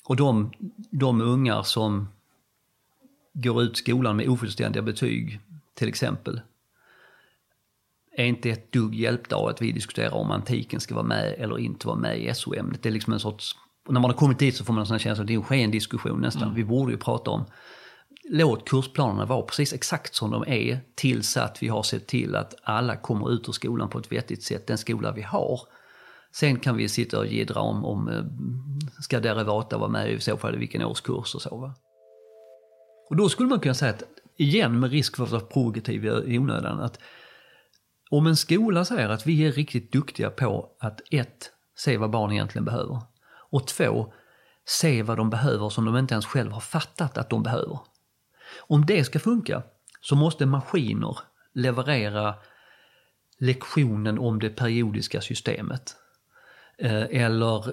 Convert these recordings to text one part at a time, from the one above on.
Och de ungar som går ut skolan med ofullständiga betyg till exempel är inte ett dugg hjälpta av att vi diskuterar om antiken ska vara med eller inte vara med i SO-ämnet. Det är liksom en sorts, när man har kommit dit så får man en sån här känsla att det är en sken-diskussion nästan. Vi borde ju prata om, låt kursplanerna vara precis exakt som de är tills att vi har sett till att alla kommer ut ur skolan på ett vettigt sätt, den skola vi har. Sen kan vi sitta och gidra om ska derivata vara med i så fall vilken årskurs och så va. Och då skulle man kunna säga att, igen med risk för att vara provokativ i onödan, att om en skola säger att vi är riktigt duktiga på att 1. Se vad barn egentligen behöver och 2. Se vad de behöver som de inte ens själv har fattat att de behöver. Om det ska funka så måste maskiner leverera lektionen om det periodiska systemet. Eller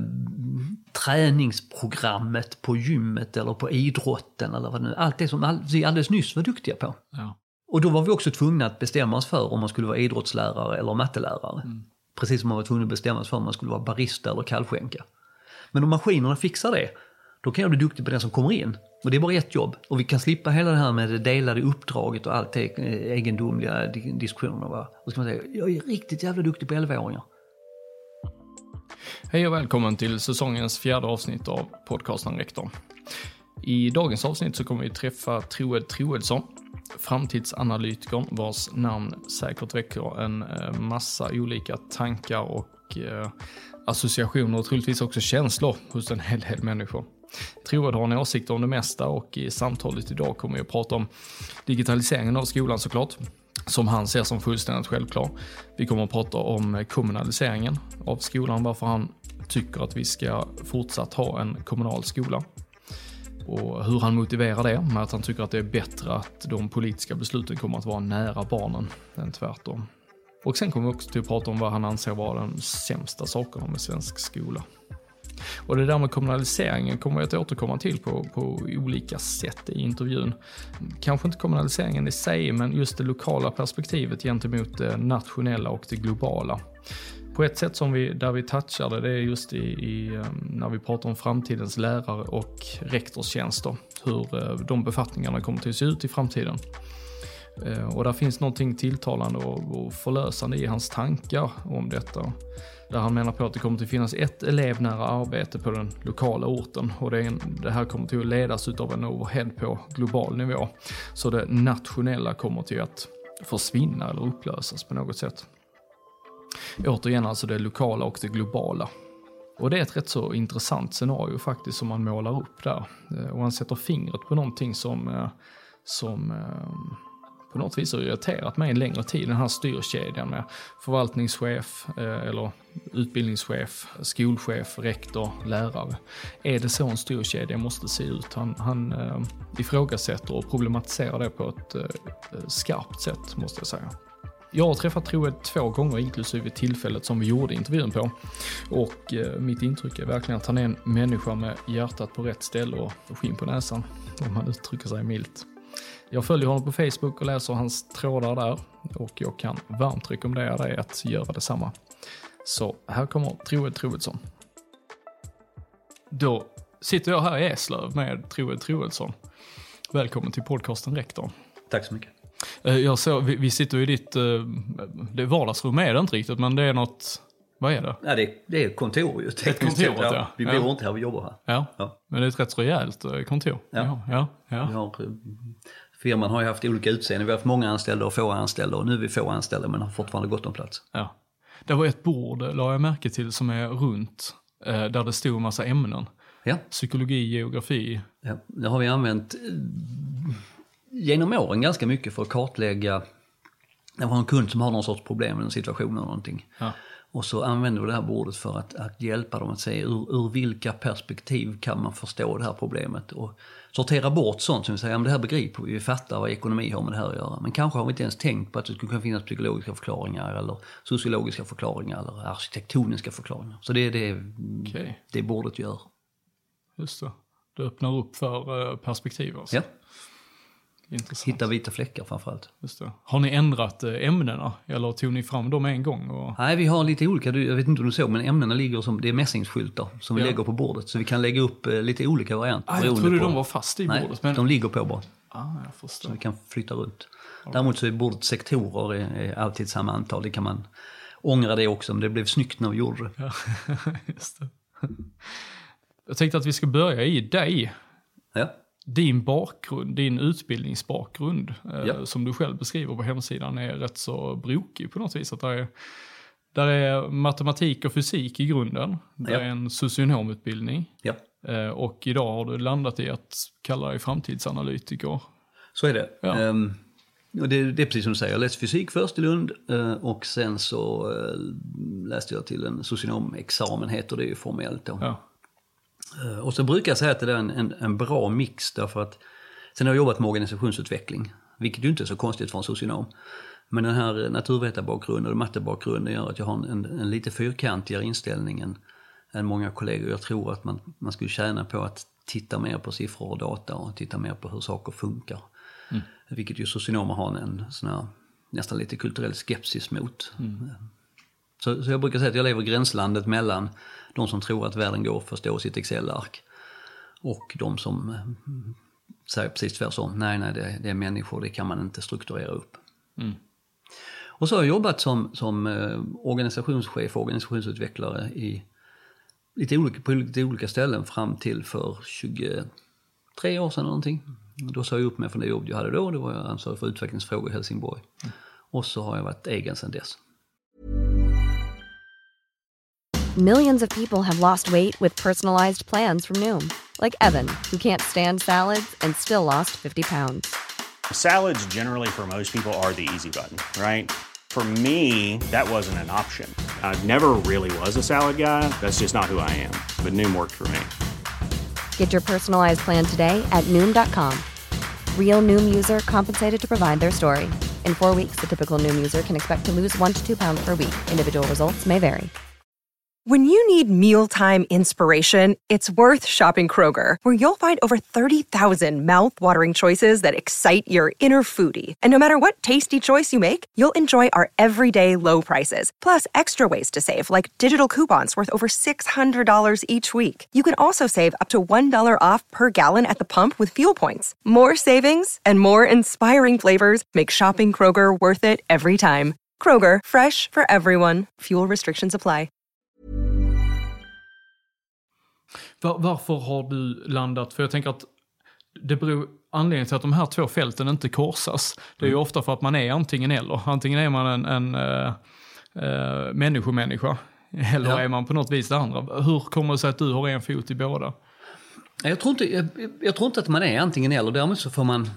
träningsprogrammet på gymmet eller på idrotten eller vad det nu. Allt det som vi alldeles nyss var duktiga på. Ja. Och då var vi också tvungna att bestämma oss för om man skulle vara idrottslärare eller mattelärare. Precis som man var tvungen att bestämma oss för om man skulle vara barista eller kallskänka. Men om maskinerna fixar det, då kan jag bli duktig på den som kommer in. Och det är bara ett jobb. Och vi kan slippa hela det här med det delade uppdraget och allt det egendomliga diskussionerna. Och så kan man säga, jag är riktigt jävla duktig på 11-åringar. Hej och välkommen till säsongens 4:e avsnitt av podcasten Rektor. I dagens avsnitt så kommer vi träffa Troed Troedsson, framtidsanalytikern vars namn säkert väcker en massa olika tankar och associationer och troligtvis också känslor hos en hel del människor. Troed har en åsikt om det mesta och i samtalet idag kommer vi att prata om digitaliseringen av skolan såklart, som han ser som fullständigt självklar. Vi kommer att prata om kommunaliseringen av skolan, varför han tycker att vi ska fortsatt ha en kommunal skola. Och hur han motiverar det med att han tycker att det är bättre att de politiska besluten kommer att vara nära barnen än tvärtom. Och sen kommer vi också till att prata om vad han anser vara de sämsta sakerna med svensk skola. Och det där med kommunaliseringen kommer vi att återkomma till på olika sätt i intervjun. Kanske inte kommunaliseringen i sig, men just det lokala perspektivet gentemot det nationella och det globala. På ett sätt där vi touchar det är just när vi pratar om framtidens lärare och rektorstjänster. Hur de befattningarna kommer att se ut i framtiden. Och där finns någonting tilltalande och förlösande i hans tankar om detta. Där han menar på att det kommer att finnas ett elevnära arbete på den lokala orten. Och det här kommer att ledas av en overhead på global nivå. Så det nationella kommer till att försvinna eller upplösas på något sätt. Återigen alltså det lokala och det globala. Och det är ett rätt så intressant scenario faktiskt som man målar upp där. Och han sätter fingret på någonting som på något vis har irriterat mig en längre tid. Den här styrkedjan med förvaltningschef eller utbildningschef, skolchef, rektor, lärare. Är det så en styrkedja måste se ut? Han ifrågasätter och problematiserar det på ett skarpt sätt måste jag säga. Jag har träffat Troed 2 gånger inklusive tillfället som vi gjorde intervjun på. Och mitt intryck är verkligen att han är en människa med hjärtat på rätt ställe och skinn på näsan, om man uttrycker sig milt. Jag följer honom på Facebook och läser hans trådar där och jag kan varmt rekommendera dig att göra detsamma. Så här kommer Troed Troedsson. Då sitter jag här i Eslöv med Troed Troedsson. Välkommen till podcasten Rektor. Tack så mycket. Jag såg, vi sitter i ditt det vardagsrum är det inte riktigt, men det är något, vad är det? Ja, det är kontoret. Ett kontoret, ja. Vi bor inte här, vi jobbar här. Ja, men det är ett rätt rejält kontor. Ja. Firman har ju haft olika utseenden. Vi har haft många anställda och få anställda och nu är vi få anställda men har fortfarande gott om plats. Ja. Det var ett bord, la jag märke till, som är runt där det stod en massa ämnen. Ja. Psykologi, geografi. Ja, det har vi använt genom åren ganska mycket för att kartlägga. Det var en kund som har någon sorts problem med en situation eller någonting. Ja. Och så använder vi det här bordet för att hjälpa dem att se ur vilka perspektiv kan man förstå det här problemet. Och sortera bort sånt som vi säger, det här begriper vi fattar vad ekonomi har med det här att göra. Men kanske har vi inte ens tänkt på att det skulle kunna finnas psykologiska förklaringar eller sociologiska förklaringar eller arkitektoniska förklaringar. Så det är det bordet gör. Just det. Det öppnar upp för perspektiv alltså. Ja. Intressant. Hitta vita fläckar framförallt. Just det. Har ni ändrat ämnena eller tog ni fram dem en gång? Och... Nej, vi har lite olika, jag vet inte om du såg, men ämnena ligger som, det är mässingsskyltar som vi lägger på bordet. Så vi kan lägga upp lite olika varianter. Jag trodde de var fast i bordet. Men... de ligger på bara. Jag förstår. Så vi kan flytta runt. Däremot så är bordet sektorer är alltid samma antal. Det kan man ångra det också, men det blev snyggt när vi gjorde det. Ja, just det. Jag tänkte att vi ska börja i dig. Ja. Din bakgrund, din utbildningsbakgrund som du själv beskriver på hemsidan är rätt så brokig på något vis. Att där är matematik och fysik i grunden. Det är en socionomutbildning. Ja. Och idag har du landat i att kalla dig framtidsanalytiker. Så är det. Ja. Och det är precis som du säger. Jag läste fysik först i Lund och sen så läste jag till en socionomexamen, heter det ju formellt då. Ja. Och så brukar jag säga att det är en bra mix, därför att sen har jag jobbat med organisationsutveckling, vilket ju inte är så konstigt för en socionom. Men den här naturvetarbakgrunden och mattebakgrunden gör att jag har en lite fyrkantigare inställning än många kollegor. Jag tror att man skulle tjäna på att titta mer på siffror och data och titta mer på hur saker funkar. Mm. Vilket ju socionomer har en sån här nästan lite kulturell skepsis mot. Mm. Så jag brukar säga att jag lever i gränslandet mellan de som tror att världen går att förstå sitt Excel-ark och de som säger precis tvärtom. Nej, det är människor, det kan man inte strukturera upp. Mm. Och så har jag jobbat som organisationschef och organisationsutvecklare på lite olika ställen fram till för 23 år sedan eller någonting. Då sa jag upp mig från det jobb jag hade då. Det var jag ansvarig för utvecklingsfrågor i Helsingborg. Mm. Och så har jag varit egen sedan dess. Millions of people have lost weight with personalized plans from Noom. Like Evan, who can't stand salads and still lost 50 pounds. Salads generally for most people are the easy button, right? For me, that wasn't an option. I never really was a salad guy. That's just not who I am. But Noom worked for me. Get your personalized plan today at Noom.com. Real Noom user compensated to provide their story. In 4 weeks, the typical Noom user can expect to lose 1 to 2 pounds per week. Individual results may vary. When you need mealtime inspiration, it's worth shopping Kroger, where you'll find over 30,000 mouth-watering choices that excite your inner foodie. And no matter what tasty choice you make, you'll enjoy our everyday low prices, plus extra ways to save, like digital coupons worth over $600 each week. You can also save up to $1 off per gallon at the pump with fuel points. More savings and more inspiring flavors make shopping Kroger worth it every time. Kroger, fresh for everyone. Fuel restrictions apply. Varför har du landat? För jag tänker att det beror anledningen till att de här två fälten inte korsas. Det är ju ofta för att man är antingen eller. Antingen är man en människa eller är man på något vis det andra. Hur kommer det sig att du har en fot i båda? Jag tror inte att man är antingen eller. Däremot så får man...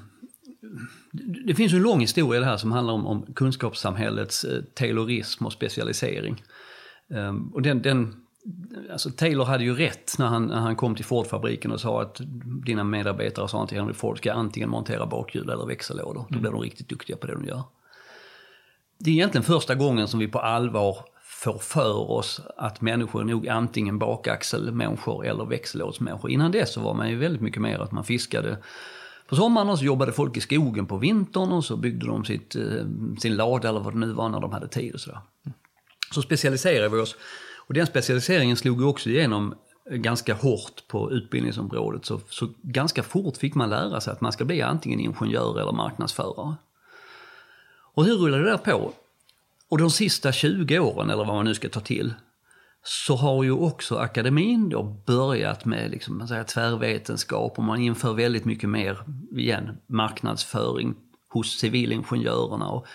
Det finns en lång historia det här som handlar om kunskapssamhällets taylorism och specialisering. Och alltså Taylor hade ju rätt när han kom till Ford-fabriken och sa att dina medarbetare sa till Henry Ford ska antingen montera bakhjul eller växellådor. Då blir de riktigt duktiga på det de gör. Det är egentligen första gången som vi på allvar får för oss att människor är nog antingen bakaxelmänniskor eller växellådsmänniskor. Innan dess så var man ju väldigt mycket mer att man fiskade på sommaren och så jobbade folk i skogen på vintern och så byggde de sin lada eller vad det nu var när de hade tid och sådär. Så specialiserade vi oss. Och den specialiseringen slog ju också igenom ganska hårt på utbildningsområdet. Så ganska fort fick man lära sig att man ska bli antingen ingenjör eller marknadsförare. Och hur rullade det där på? Och de sista 20 åren, eller vad man nu ska ta till, så har ju också akademin då börjat med liksom, man säger, tvärvetenskap och man inför väldigt mycket mer marknadsföring hos civilingenjörerna. Och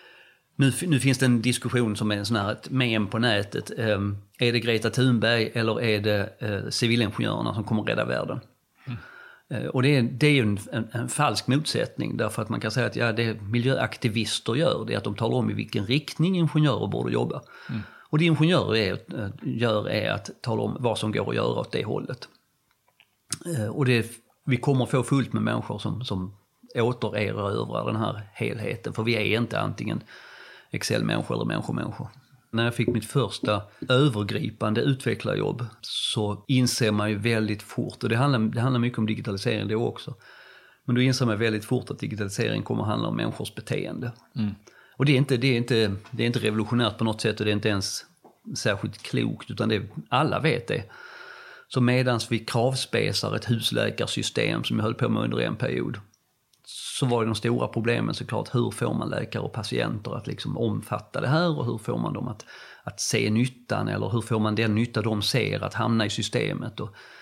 nu finns det en diskussion som är en sån här ett mem på nätet. Är det Greta Thunberg eller är det civilingenjörerna som kommer rädda världen? Och det är ju en falsk motsättning, därför att man kan säga att det miljöaktivister gör det är att de talar om i vilken riktning ingenjörer borde jobba. Och det ingenjörer gör är att tala om vad som går att göra åt det hållet. Och vi kommer få fullt med människor som återerövrar den här helheten, för vi är inte antingen Excel-människor eller människor. När jag fick mitt första övergripande utvecklarjobb så inser man ju väldigt fort, och det handlar mycket om digitalisering det också. Men då inser man väldigt fort att digitalisering kommer att handla om människors beteende. Och det är inte revolutionärt på något sätt, och det är inte ens särskilt klokt, utan alla vet det. Så medans vi kravspesar ett husläkarsystem som jag höll på med under en period, så var det de stora problemen såklart, hur får man läkare och patienter att liksom omfatta det här, och hur får man dem att se nyttan, eller hur får man den nytta de ser att hamna i systemet.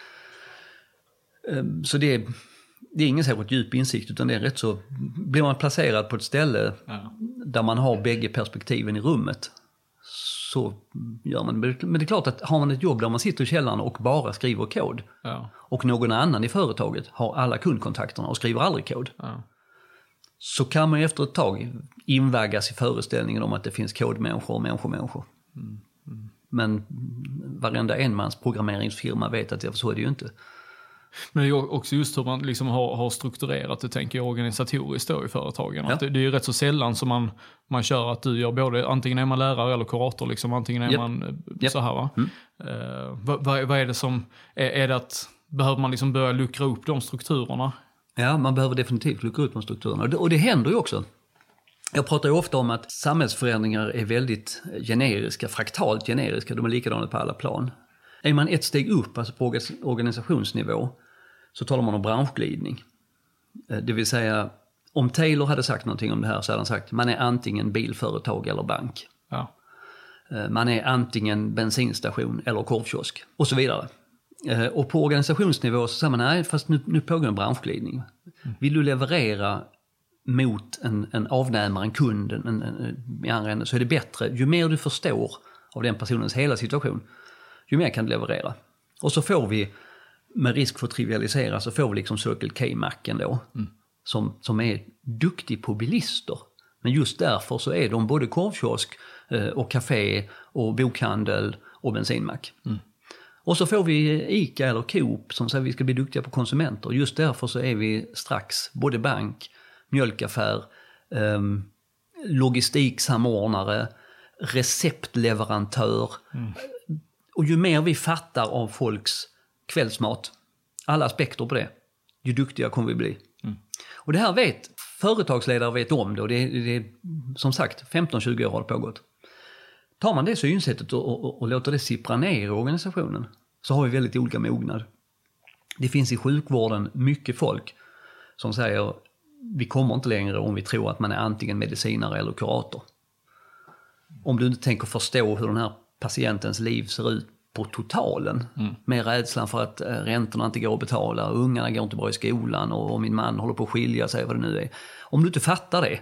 Så det är ingen särskilt djup insikt, utan det är rätt så, blir man placerad på ett ställe där man har bägge perspektiven i rummet, så gör man det. Men det är klart att har man ett jobb där man sitter i källaren och bara skriver kod, och någon annan i företaget har alla kundkontakterna och skriver aldrig kod, så kan man efter ett tag invaggas i föreställningen om att det finns kodmänniskor och människor. Men varenda enmans programmeringsfirma vet att så är det ju inte. Men det är också just hur man liksom har strukturerat det, tänker jag, organisatoriskt då i företagen. Ja. Att det är ju rätt så sällan som man kör att du gör både, antingen är man lärare eller kurator, liksom, antingen är man så här, va? Vad är det som, är det att, behöver man liksom börja luckra upp de strukturerna? Ja, man behöver definitivt luckra upp de strukturerna. Och det händer ju också. Jag pratar ju ofta om att samhällsförändringar är väldigt generiska, fraktalt generiska, de är likadana på alla plan. Är man ett steg upp, alltså på organisationsnivå, så talar man om branschglidning. Det vill säga, om Taylor hade sagt någonting om det här, så hade han sagt man är antingen bilföretag eller bank. Ja. Man är antingen bensinstation eller korvkiosk och så vidare. Och på organisationsnivå så säger man, nej, fast nu pågår en branschglidning. Vill du leverera mot en avnämare, en kund, i andra änden, så är det bättre, ju mer du förstår av den personens hela situation, ju mer kan du leverera. Och så får vi, med risk för att trivialisera, så får vi liksom Circle K-macken då, som är duktig på bilister. Men just därför så är de både korvkiosk och café och bokhandel och bensinmack. Och så får vi ICA eller Coop som säger att vi ska bli duktiga på konsumenter. Just därför så är vi strax både bank, mjölkaffär, logistiksamordnare, receptleverantör. Och ju mer vi fattar av folks kvällsmat, alla aspekter på det, ju duktigare kommer vi bli. Och det här vet företagsledare vet om det, och det är som sagt 15-20 år har det pågått. Tar man det synsättet och låter det sippra ner i organisationen, så har vi väldigt olika mognad. Det finns i sjukvården mycket folk som säger vi kommer inte längre om vi tror att man är antingen medicinare eller kurator. Om du inte tänker förstå hur den här patientens liv ser ut på totalen, med rädslan för att räntorna inte går att betala, ungarna går inte bra i skolan och min man håller på att skilja sig, vad det nu är. Om du inte fattar det,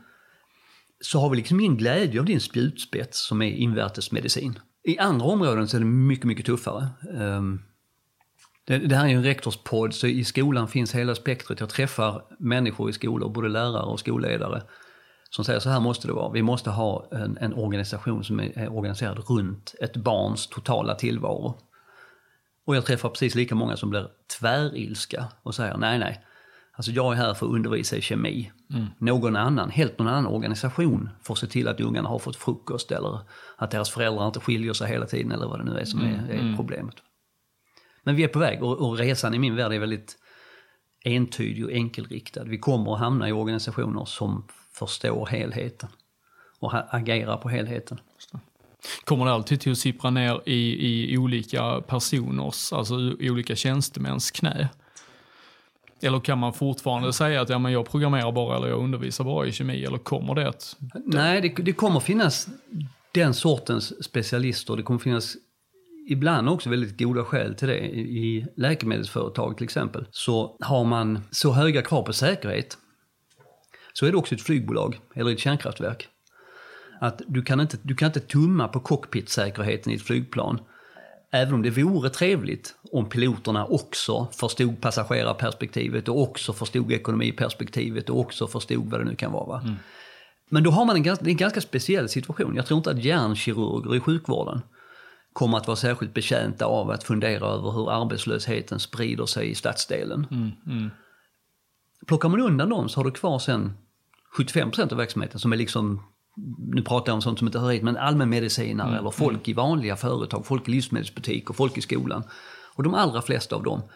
så har vi liksom ingen glädje av din spjutspets som är invärtesmedicin. I andra områden så är det mycket, mycket tuffare. Det här är ju en rektorspodd, så i skolan finns hela spektret. Jag träffar människor i skolor, både lärare och skolledare, som säger så här måste det vara. Vi måste ha en organisation som är organiserad runt ett barns totala tillvaro. Och jag träffar precis lika många som blir tvärilska och säger nej. Alltså jag är här för att undervisa i kemi. Helt någon annan organisation får se till att ungarna har fått frukost, eller att deras föräldrar inte skiljer sig hela tiden, eller vad det nu är som är problemet. Men vi är på väg, och resan i min värld är väldigt entydig och enkelriktad. Vi kommer att hamna i organisationer som förstår helheten och agerar på helheten. Kommer det alltid till att sippra ner i olika personers, alltså i olika tjänstemäns knä? Eller kan man fortfarande säga att men jag programmerar bara eller jag undervisar bara i kemi, eller kommer det att... Nej, det kommer finnas den sortens specialister. Det kommer finnas ibland också väldigt goda skäl till det. I läkemedelsföretag till exempel, så har man så höga krav på säkerhet, så är det också ett flygbolag eller ett kärnkraftverk. Att du kan inte tumma på cockpitsäkerheten i ett flygplan. Även om det vore trevligt om piloterna också förstod passagerarperspektivet och också förstod ekonomiperspektivet och också förstod vad det nu kan vara. Va? Men då har man en ganska speciell situation. Jag tror inte att hjärnkirurger i sjukvården kommer att vara särskilt betjänta av att fundera över hur arbetslösheten sprider sig i stadsdelen. Plockar man undan dem så har du kvar sen 75% av verksamheten som är liksom, nu pratar jag om sånt som inte hör hit, men allmänmedicinare eller folk i vanliga företag, folk i livsmedelsbutik och folk i skolan. Och de allra flesta av dem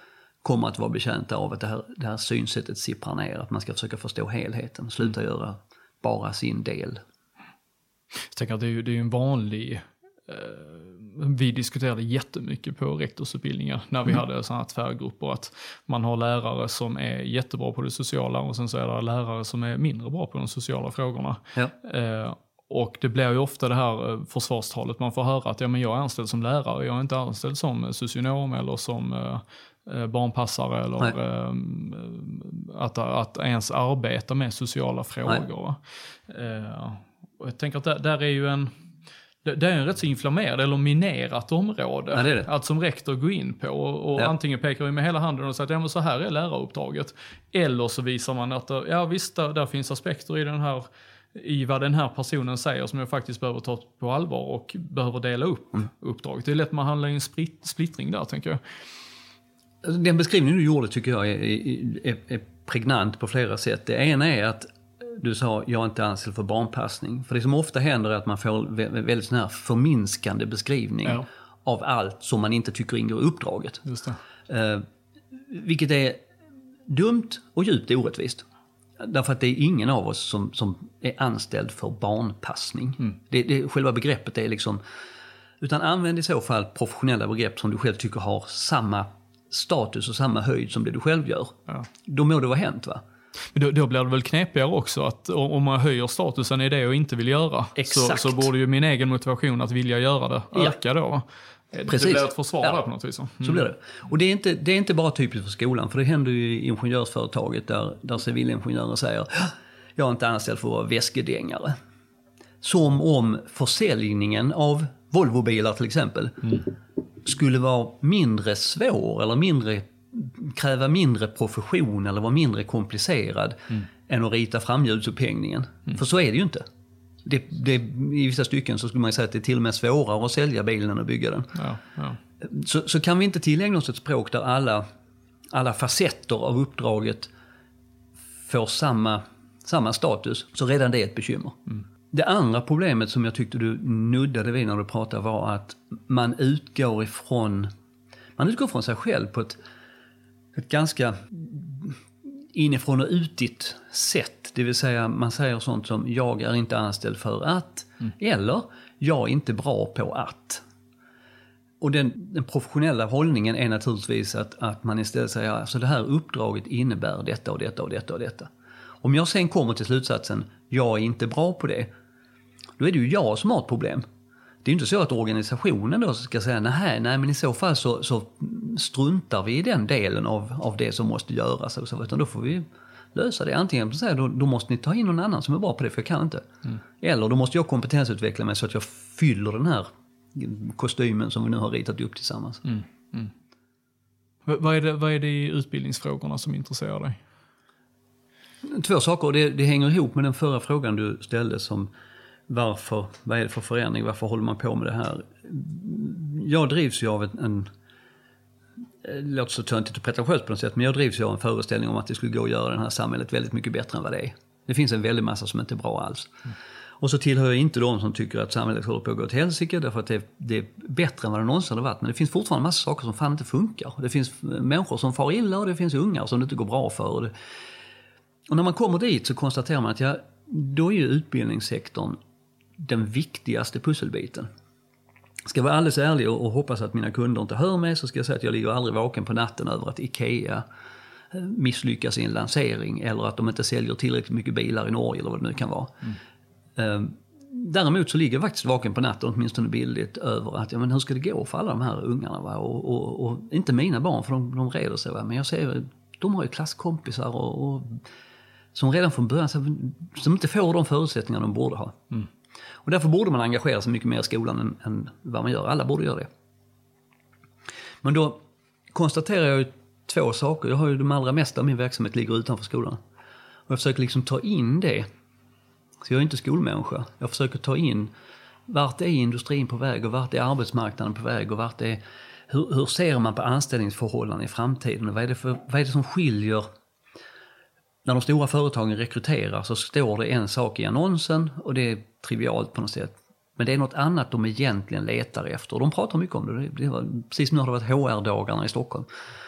kommer att vara betjänta av att det här synsättet sipprar ner. Att man ska försöka förstå helheten, sluta göra bara sin del. Jag tänker att det är ju en vanlig... Vi diskuterade jättemycket på rektorsutbildningar när vi hade sådana här tvärgrupper, att man har lärare som är jättebra på det sociala och sen så är det lärare som är mindre bra på de sociala frågorna. Ja. Och det blir ju ofta det här försvarstalet man får höra att men jag är anställd som lärare, jag är inte anställd som socionom eller som barnpassare eller att ens arbeta med sociala frågor. Och jag tänker att där är ju det är en rätt så inflammerad eller minerat område att som rektor gå in på och antingen pekar vi med hela handen och säger att så här är läraruppdraget, eller så visar man att visst, där finns aspekter i vad den här personen säger som jag faktiskt behöver ta på allvar och behöver dela upp uppdraget. Det är lätt man handlar i en splittring där, tänker jag. Den beskrivning du gjorde tycker jag är pregnant på flera sätt. Det ena är att du sa, jag är inte anställd för barnpassning. För det som ofta händer är att man får väldigt sån här förminskande beskrivning av allt som man inte tycker ingår i uppdraget. Just det. Vilket är dumt och djupt orättvist. Därför att det är ingen av oss som är anställd för barnpassning. Det själva begreppet är liksom... Utan använd i så fall professionella begrepp som du själv tycker har samma status och samma höjd som det du själv gör. Ja. Då må det vara hänt, va? Men då blir det väl knepigare också att om man höjer statusen i det och inte vill göra, så borde ju min egen motivation att vilja göra det öka då. Precis. Det blir ett försvar där på något vis. Så blir det. Och det är inte bara typiskt för skolan, för det händer ju i ingenjörsföretaget där civilingenjörer säger jag är inte anställd för att vara väskedängare. Som om försäljningen av Volvobilar till exempel skulle vara mindre svår eller kräva mindre profession eller vara mindre komplicerad än att rita framhjulsupphängningen. För så är det ju inte. I vissa stycken så skulle man säga att det är till och med svårare att sälja bilen än att bygga den. Ja. Så kan vi inte tillägna oss ett språk där alla facetter av uppdraget får samma status, så redan det är ett bekymmer. Det andra problemet som jag tyckte du nuddade vid när du pratade var att man utgår från sig själv på ett ganska inifrån och utigt sätt. Det vill säga man säger sånt som jag är inte anställd för att eller jag är inte bra på att. Och den professionella hållningen är naturligtvis att man istället säger alltså det här uppdraget innebär detta och detta och detta och detta. Om jag sen kommer till slutsatsen jag är inte bra på det, då är det ju jag som har ett problem. Det är inte så att organisationen då ska säga nej men i så fall så struntar vi i den delen av det som måste göras. Utan då får vi lösa det. Antingen så då måste ni ta in någon annan som är bra på det, för jag kan inte. Eller då måste jag kompetensutveckla mig så att jag fyller den här kostymen som vi nu har ritat upp tillsammans. Vad är det i utbildningsfrågorna som intresserar dig? 2 saker. Det hänger ihop med den förra frågan du ställde som vad är det för förändring? Varför håller man på med det här? Jag drivs ju av en låter så töntigt och pretentiöst på något sätt, men jag drivs ju av en föreställning om att det skulle gå att göra det här samhället väldigt mycket bättre än vad det är. Det finns en väldig massa som inte är bra alls. Och så tillhör jag inte de som tycker att samhället håller på att gå till helsike, därför att det är bättre än vad det någonsin har varit. Men det finns fortfarande en massa saker som fan inte funkar. Det finns människor som far illa och det finns ungar som det inte går bra för. Och när man kommer dit så konstaterar man att då är ju utbildningssektorn den viktigaste pusselbiten. Ska jag vara alldeles ärlig och hoppas att mina kunder inte hör mig, så ska jag säga att jag ligger aldrig vaken på natten över att IKEA misslyckas i en lansering eller att de inte säljer tillräckligt mycket bilar i Norge eller vad det nu kan vara. Däremot så ligger jag faktiskt vaken på natten, åtminstone billigt, över att men hur ska det gå för alla de här ungarna, va? Och inte mina barn, för de reder sig, va? Men jag ser de har ju klasskompisar och som redan från början som inte får de förutsättningar de borde ha. Och därför borde man engagera sig mycket mer i skolan än vad man gör. Alla borde göra det. Men då konstaterar jag ju 2 saker. Jag har ju de allra mesta av min verksamhet ligger utanför skolan. Och jag försöker liksom ta in det. Så jag är inte skolmänniska. Jag försöker ta in vart är industrin på väg och vart är arbetsmarknaden på väg och vart är, hur ser man på anställningsförhållanden i framtiden och vad är det som skiljer. När de stora företagen rekryterar så står det en sak i annonsen och det är trivialt på något sätt. Men det är något annat de egentligen letar efter. Och de pratar mycket om det. Det var, precis nu har det varit HR-dagarna i Stockholm.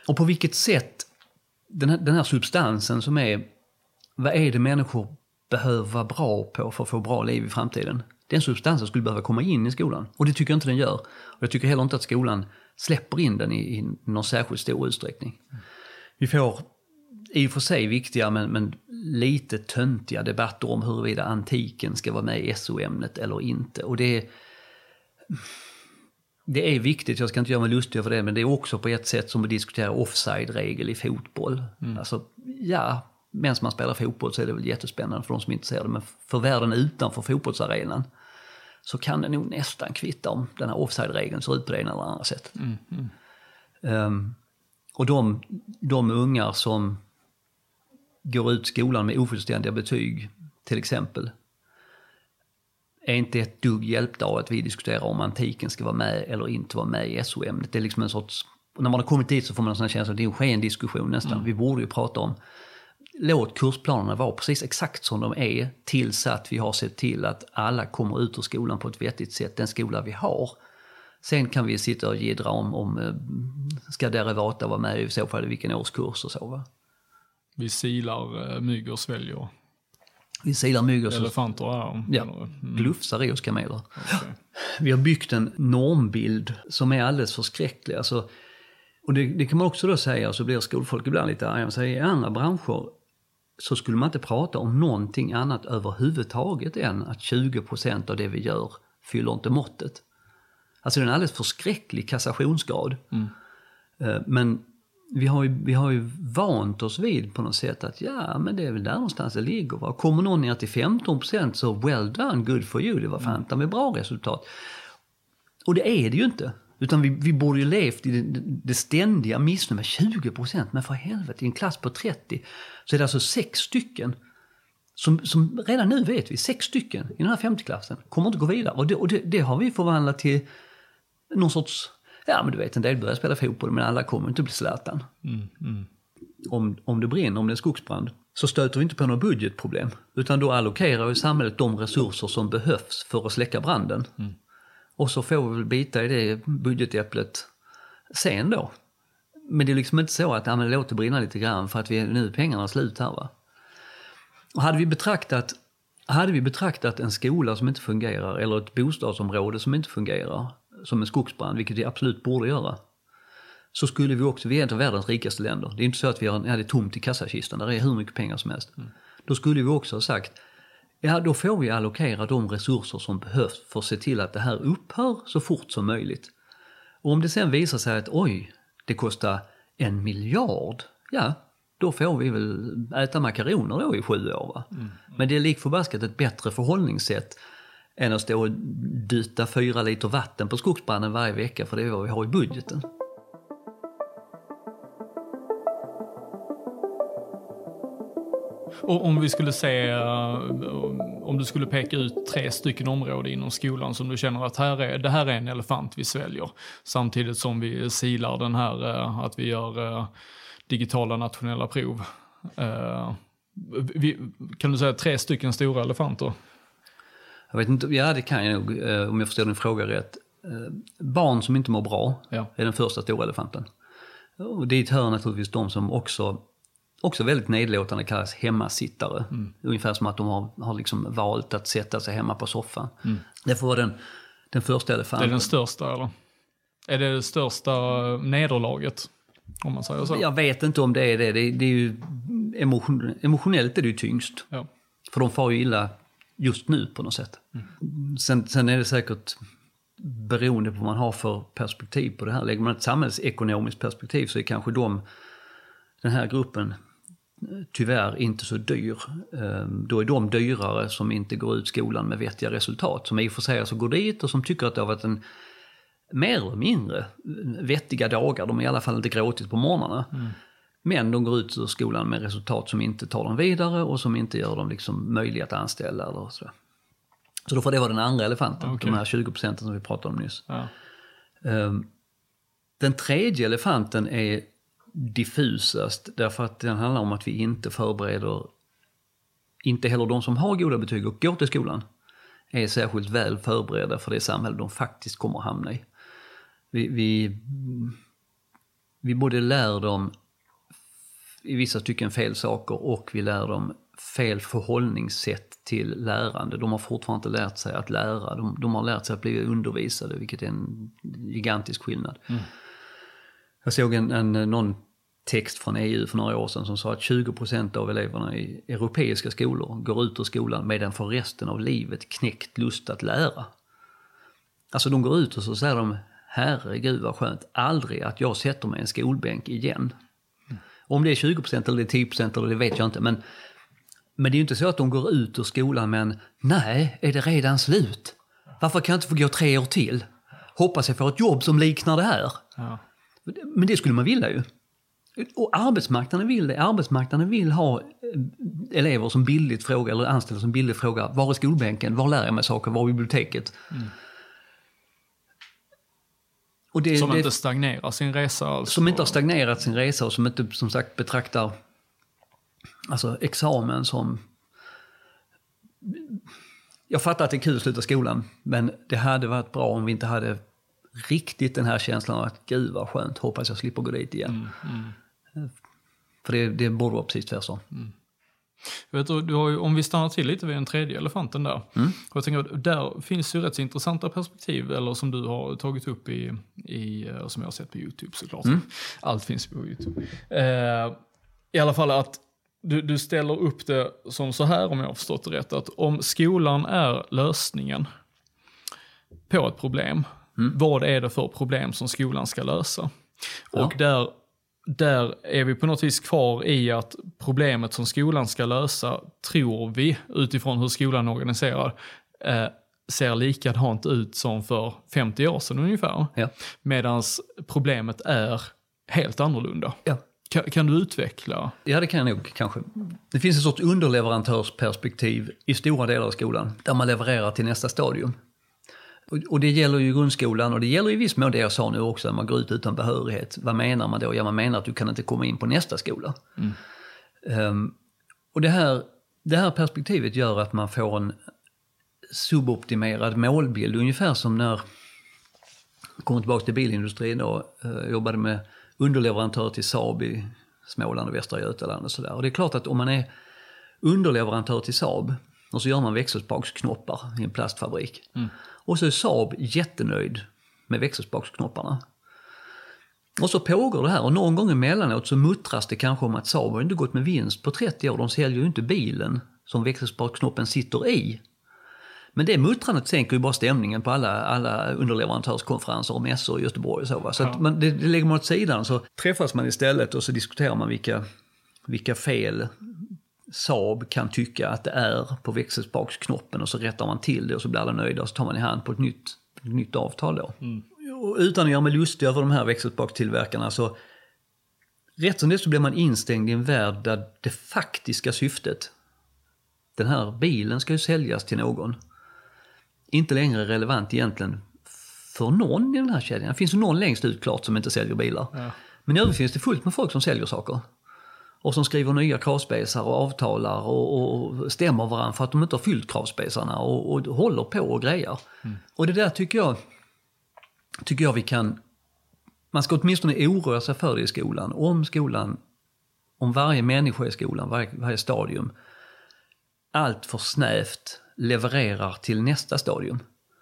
Och på vilket sätt den här substansen som är, vad är det människor behöver vara bra på för att få bra liv i framtiden? Den substansen skulle behöva komma in i skolan. Och det tycker jag inte den gör. Och jag tycker heller inte att skolan släpper in den i någon särskilt stor utsträckning. Vi får i och för sig viktiga men lite töntiga debatter om huruvida antiken ska vara med i SO-ämnet eller inte. Och det är viktigt, jag ska inte göra mig lustig över det, men det är också på ett sätt som vi diskuterar offside-regel i fotboll. Alltså, ja, medan man spelar fotboll så är det väl jättespännande för de som inte ser det, men för världen utanför fotbollsarenan så kan det nog nästan kvitta om den här offside-regeln ser ut på det ena eller andra sättet. Och de ungar som går ut skolan med ofullständiga betyg till exempel är inte ett dugg hjälpta av att vi diskuterar om antiken ska vara med eller inte vara med i SO-ämnet. Det är liksom en sorts, när man har kommit dit så får man en sån här känsla att det är en skendiskussion nästan. Vi borde ju prata om, låt kursplanerna vara precis exakt som de är tills att vi har sett till att alla kommer ut ur skolan på ett vettigt sätt, den skola vi har. Sen kan vi sitta och gidra om ska derivata vara med i så fall vilken årskurs och så, va? Vi silar mygg och sväljer. Vi silar mygg och elefanter här. Ja, glufsar i oss kameler. Okay. Vi har byggt en normbild som är alldeles förskräcklig. Alltså, och det kan man också då säga, så blir skolfolk ibland lite arga och säger i andra branscher så skulle man inte prata om någonting annat överhuvudtaget än att 20% av det vi gör fyller inte måttet. Alltså det är en alldeles förskräcklig kassationsgrad. Men vi har ju vant oss vid på något sätt att ja, men det är väl där någonstans det ligger. Va? Kommer någon ner till 15% så well done, good for you, det var fan med bra resultat. Och det är det ju inte. Utan vi borde ju levt i det ständiga missnöjet med 20%. Men för helvete, i en klass på 30 så är det alltså 6 stycken som redan nu vet vi, 6 stycken i den här 50-klassen kommer inte gå vidare. Och det har vi förvandlat till någon sorts, ja men du vet, en del börjar spela fotboll men alla kommer inte bli Zlatan. Om det brinner, om det är skogsbrand, så stöter vi inte på några budgetproblem. Utan då allokerar ju samhället de resurser som behövs för att släcka branden. Och så får vi väl bita i det budgetäpplet sen då. Men det är liksom inte så att ja, men låt det brinna lite grann för att nu är pengarna slut här, va. Och hade vi betraktat en skola som inte fungerar eller ett bostadsområde som inte fungerar som en skogsbrand, vilket vi absolut borde göra, så skulle vi också, vi är ett av världens rikaste länder. Det är inte så att vi hade tomt i kassakistan, där är hur mycket pengar som helst. Då skulle vi också ha sagt, ja då får vi allokera de resurser som behövs för att se till att det här upphör så fort som möjligt. Och om det sen visar sig att oj, det kostar 1 miljard, ja då får vi väl äta makaroner då i 7 år, va? Men det är likförbaskat ett bättre förhållningssätt än att stå och dyta 4 liter vatten på skogsbranden varje vecka, för det är vad vi har i budgeten. Och om vi skulle se, om du skulle peka ut 3 stycken områden inom skolan som du känner att det här är en elefant vi sväljer, samtidigt som vi silar den här, att vi gör digitala nationella prov. Kan du säga 3 stycken stora elefanter? Jag vet inte, ja det kan jag nog, om jag förstår din fråga rätt. Barn som inte mår bra är den första stora elefanten. Och dit hör naturligtvis de som också väldigt nedlåtande kallas hemmasittare. Ungefär som att de har liksom valt att sätta sig hemma på soffan. Det får vara den första elefanten. Det är den största, eller? Är det största nederlaget, om man säger så? Jag vet inte om det är det. Det är ju emotionellt är det ju tyngst. Ja. För de får ju illa just nu på något sätt. Sen är det säkert beroende på vad man har för perspektiv på det här. Lägger man ett samhällsekonomiskt perspektiv så är kanske den här gruppen tyvärr inte så dyr. Då är de dyrare som inte går ut skolan med vettiga resultat. Som i och för sig alltså går dit och som tycker att det har varit en mer eller mindre vettiga dagar. De är i alla fall inte gråtit på morgnarna. Men de går ut ur skolan med resultat som inte tar dem vidare och som inte gör dem liksom möjliga att anställa eller så. Så då får det vara den andra elefanten, de här 20% som vi pratade om nyss. Ja. Den tredje elefanten är diffusast därför att den handlar om att vi inte förbereder, inte heller de som har goda betyg och går till skolan är särskilt väl förberedda för det samhälle de faktiskt kommer att hamna i. vi både lär dem i vissa stycken fel saker och vi lär dem fel förhållningssätt till lärande. De har fortfarande inte lärt sig att lära. De har lärt sig att bli undervisade, vilket är en gigantisk skillnad. Jag såg någon text från EU för några år sedan som sa att 20% av eleverna i europeiska skolor går ut ur skolan med den för resten av livet knäckt lust att lära. Alltså de går ut och så säger de, herregud vad skönt, aldrig att jag sätter mig i en skolbänk igen. Om det är 20% eller det är 10% eller det vet jag inte, men det är ju inte så att de går ut ur skolan men nej, är det redan slut? Varför kan jag inte få gå 3 år till? Hoppas jag får ett jobb som liknar det här. Ja. Men det skulle man vilja ju. Och arbetsmarknaden vill det. Arbetsmarknaden vill ha elever som bildligt frågar, eller anställda som bildligt frågar, var är skolbänken? Var lär jag mig saker? Var är biblioteket? Och som inte stagnerar sin resa. Alltså. Som inte har stagnerat sin resa och som inte som sagt betraktar alltså examen som... Jag fattar att det är kul att sluta skolan, men det hade varit bra om vi inte hade riktigt den här känslan av att gud vad skönt, hoppas jag slipper gå dit igen. För det borde vara precis tvärtom. Vet du har ju, om vi stannar till lite vid den tredje elefanten där. Och jag tänker att där finns ju rätt så intressanta perspektiv, eller som du har tagit upp i som jag har sett på YouTube såklart. Allt finns på YouTube. I alla fall att du ställer upp det som så här, om jag har förstått det rätt, att om skolan är lösningen på ett problem, vad är det för problem som skolan ska lösa? Ja. Och där är vi på något vis kvar i att problemet som skolan ska lösa, tror vi, utifrån hur skolan är organiserad, ser likadant ut som för 50 år sedan ungefär. Ja. Medan problemet är helt annorlunda. Ja. Kan du utveckla? Ja, det kan jag nog kanske. Det finns ett sorts underleverantörsperspektiv i stora delar av skolan där man levererar till nästa stadium. Och det gäller ju grundskolan och det gäller i viss mån det jag sa nu också, när man går ut utan behörighet. Vad menar man då? Ja, man menar att du kan inte komma in på nästa skola. Och det här perspektivet gör att man får en suboptimerad målbild, ungefär som när jag kommer tillbaka till bilindustrin och jobbade med underleverantör till Saab i Småland och Västra Götaland och sådär. Och det är klart att om man är underleverantör till Saab och så gör man växelspaksknoppar i en plastfabrik. Och så är Saab jättenöjd med växelspaksknopparna. Och så pågår det här och någon gång emellanåt så muttras det kanske om att Saab har inte gått med vinst på 30 år. De säljer ju inte bilen som växelspaksknoppen sitter i. Men det muttrandet sänker ju bara stämningen på alla underleverantörskonferenser och mässor i Göteborg och så. Va? Så att det lägger man åt sidan, så träffas man istället och så diskuterar man vilka fel Saab kan tycka att det är på växelspaksknoppen och så rättar man till det och så blir alla nöjda och så tar man i hand på ett nytt avtal då. Och utan att göra mig lustig över de här växelspakstillverkarna så rätt som det så blir man instängd i en värld där det faktiska syftet, den här bilen ska ju säljas till någon, inte längre relevant egentligen för någon i den här kedjan. Det finns ju någon längst ut klart som inte säljer bilar. Ja. Men i övrigt finns det fullt med folk som säljer saker. Och som skriver nya kravspesar och avtalar och stämmer varandra för att de inte har fyllt kravspesarna och håller på och grejer. Och det där tycker jag vi kan, man ska åtminstone oroa sig för det i skolan. Om varje människa i skolan, varje stadium, allt för snävt levererar till nästa stadium,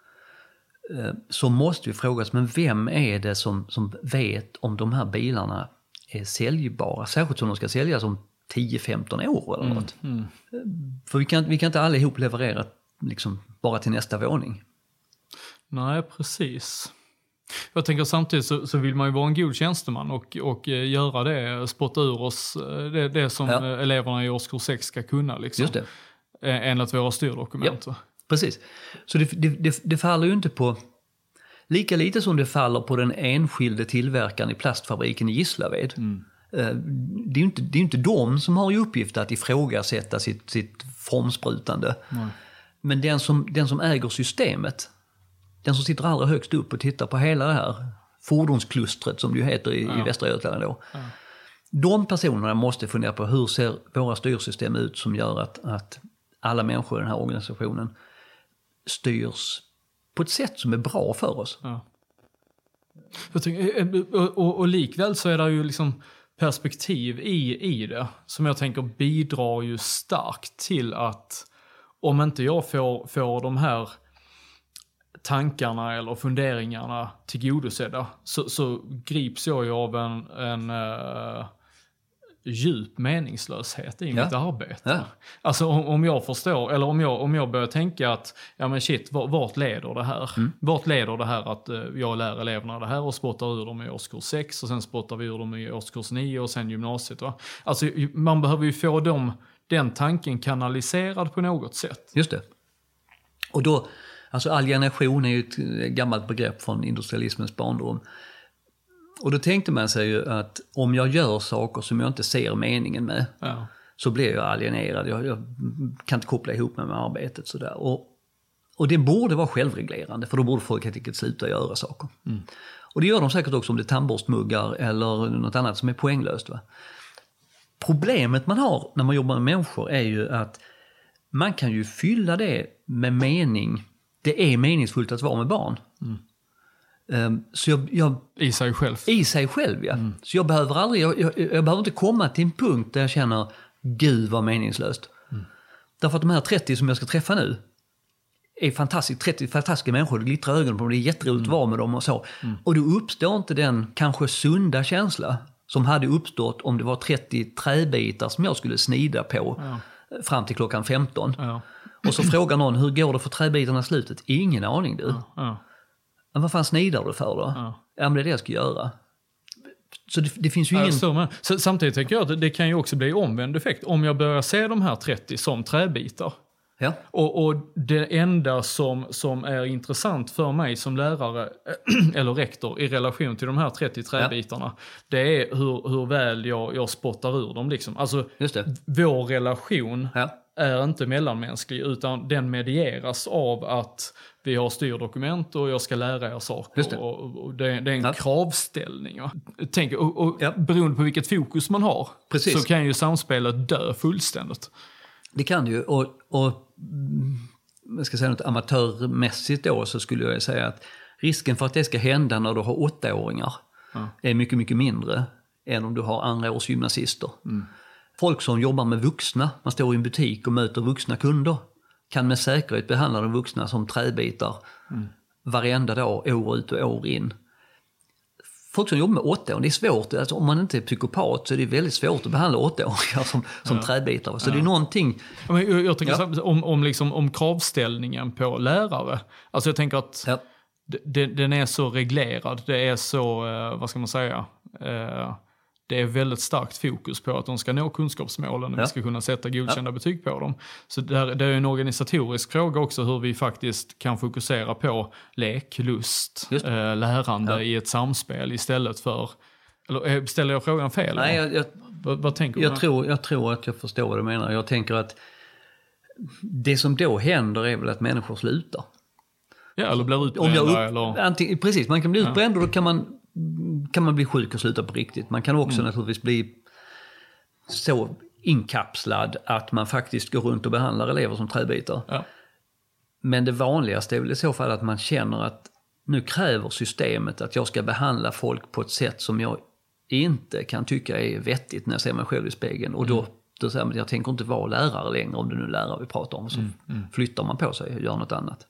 så måste vi fråga oss, men vem är det som vet om de här bilarna är säljbara, särskilt som de ska säljas om 10-15 år eller något. För vi kan inte allihop leverera liksom bara till nästa våning. Nej, precis. Jag tänker samtidigt så vill man ju vara en god tjänsteman och göra det, spotta ur oss det som eleverna i årskurs 6 ska kunna liksom. Just det. Enligt våra styrdokument. Ja, precis. Så det faller ju inte på, lika lite som det faller på den enskilde tillverkaren i plastfabriken i Gislaved. Det är ju inte de som har i uppgift att ifrågasätta sitt formsprutande. Men den som äger systemet, den som sitter allra högst upp och tittar på hela det här fordonsklustret som det ju heter i Västra Götaland då. De personerna måste fundera på hur ser våra styrsystem ut som gör att alla människor i den här organisationen styrs på ett sätt som är bra för oss. Jag tänker, och likväl så är det ju liksom perspektiv i det som jag tänker bidrar ju starkt till att om inte jag får de här tankarna eller funderingarna tillgodosedda så grips jag ju av en djup meningslöshet i mitt arbete. Ja. Alltså om jag förstår, eller om jag börjar tänka att ja men shit, vart leder det här? Vart leder det här att jag lär eleverna det här och spottar ur dem i årskurs 6 och sen spottar vi ur dem i årskurs 9 och sen gymnasiet, va? Alltså man behöver ju få den tanken kanaliserad på något sätt. Just det. Och då, alltså alienation är ju ett gammalt begrepp från industrialismens barndom. Och då tänkte man sig ju att om jag gör saker som jag inte ser meningen med, så blir jag alienerad. Jag kan inte koppla ihop mig med arbetet. Sådär. Och det borde vara självreglerande, för då borde folk helt enkelt sluta göra saker. Och det gör de säkert också om det är tandborstmuggar eller något annat som är poänglöst. Va? Problemet man har när man jobbar med människor är ju att man kan ju fylla det med mening. Det är meningsfullt att vara med barn. Så jag i sig själv. I sig själv, ja. Så jag behöver aldrig, jag behöver inte komma till en punkt där jag känner, gud vad meningslöst. Därför att de här 30 som jag ska träffa nu är fantastiskt, 30 fantastiska människor, det glittrar ögonen på dem, det är jätteroligt att vara med dem och så. Och då uppstår inte den kanske sunda känsla som hade uppstått om det var 30 träbitar som jag skulle snida på fram till klockan 15. Och så frågar någon, hur går det för träbitarna i slutet? Ingen aning du. Men vad fan snidar du för då? Ja, men det är det jag ska göra. Så det finns ju ingen... Så samtidigt tänker jag att det kan ju också bli omvänd effekt. Om jag börjar se de här 30 som träbitar. Ja. Och det enda som är intressant för mig som lärare eller rektor i relation till de här 30 träbitarna, det är hur väl jag spottar ur dem. Liksom. Alltså, vår relation är inte mellanmänsklig, utan den medieras av att vi har styrdokument och jag ska lära er saker. Och det är en kravställning. Va? Tänk, beroende på vilket fokus man har så kan ju samspelet dö fullständigt. Det kan det ju. Och jag ska säga något amatörmässigt då, så skulle jag säga att risken för att det ska hända när du har 8-åringar är mycket, mycket mindre än om du har andra års gymnasister. Folk som jobbar med vuxna, man står i en butik och möter vuxna kunder, kan med säkerhet behandla de vuxna som träbitar varenda dag, år ut och år in. Folk som jobbar med 8-åringar, det är svårt. Alltså, om man inte är psykopat så är det väldigt svårt att behandla 8-åringar som träbitar. Så det är någonting... Jag tänker om kravställningen på lärare. Alltså jag tänker att den är så reglerad. Det är så, vad ska man säga... Det är väldigt starkt fokus på att de ska nå kunskapsmålen och vi ska kunna sätta godkända betyg på dem. Så det är en organisatorisk fråga också hur vi faktiskt kan fokusera på lek, lust, lärande i ett samspel istället för... Eller ställer jag frågan fel? Nej, vad tänker du? Jag tror att jag förstår vad du menar. Jag tänker att det som då händer är väl att människor slutar. Ja, eller blir utbrända. Precis, man kan bli utbränd och då kan man bli sjuk och sluta på riktigt. Man kan också naturligtvis bli så inkapslad att man faktiskt går runt och behandlar elever som träbitar. Ja. Men det vanligaste är väl i så fall att man känner att nu kräver systemet att jag ska behandla folk på ett sätt som jag inte kan tycka är vettigt när jag ser mig själv i spegeln. Och då säger man att jag tänker inte vara lärare längre, om det nu är lärare vi pratar om. Så flyttar man på sig och gör något annat.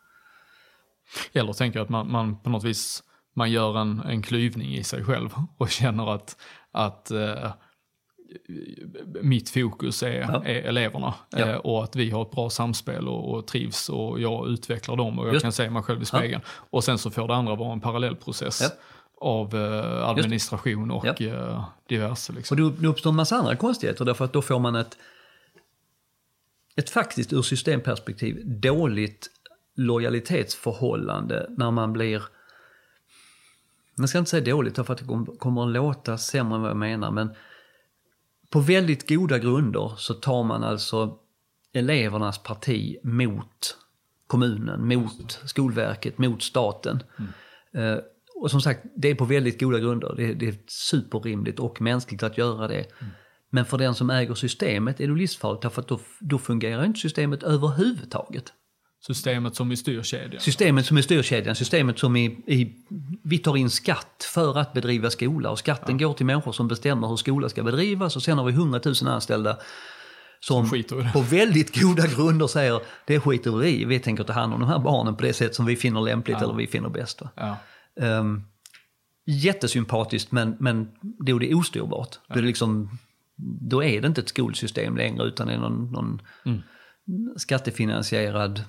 Eller tänker att man på något vis... Man gör en klyvning i sig själv och känner att mitt fokus är eleverna och att vi har ett bra samspel och trivs och jag utvecklar dem och jag kan se mig själv i spegeln. Och sen så får det andra vara en parallellprocess av administration och diverse. Liksom. Och det uppstår en massa andra konstigheter därför att då får man ett faktiskt ur systemperspektiv dåligt lojalitetsförhållande när man blir... Man ska inte säga dåligt för att det kommer att låta sämre än vad jag menar, men på väldigt goda grunder så tar man alltså elevernas parti mot kommunen, mot Skolverket, mot staten. Och som sagt, det är på väldigt goda grunder. Det är superrimligt och mänskligt att göra det. Men för den som äger systemet är det livsfarligt därför att då fungerar inte systemet överhuvudtaget. Systemet som i styrkedjan. Systemet som är styrkedjan, systemet som vi tar in skatt för att bedriva skola och skatten går till människor som bestämmer hur skola ska bedrivas och sen har vi 100 000 anställda som på väldigt goda grunder säger det skiter vi tänker ta hand om de här barnen på det sätt som vi finner lämpligt eller vi finner bäst. Ja. Jättesympatiskt men då är det ostyrbart. Då är det inte ett skolsystem längre utan det är någon skattefinansierad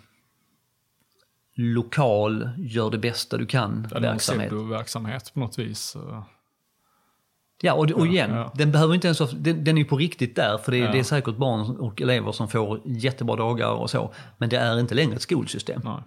lokal, gör det bästa du kan verksamhet på något vis. Ja, och igen, den behöver inte ens den är på riktigt där för det är säkert barn och elever som får jättebra dagar och så, men det är inte längre ett skolsystem. Nej.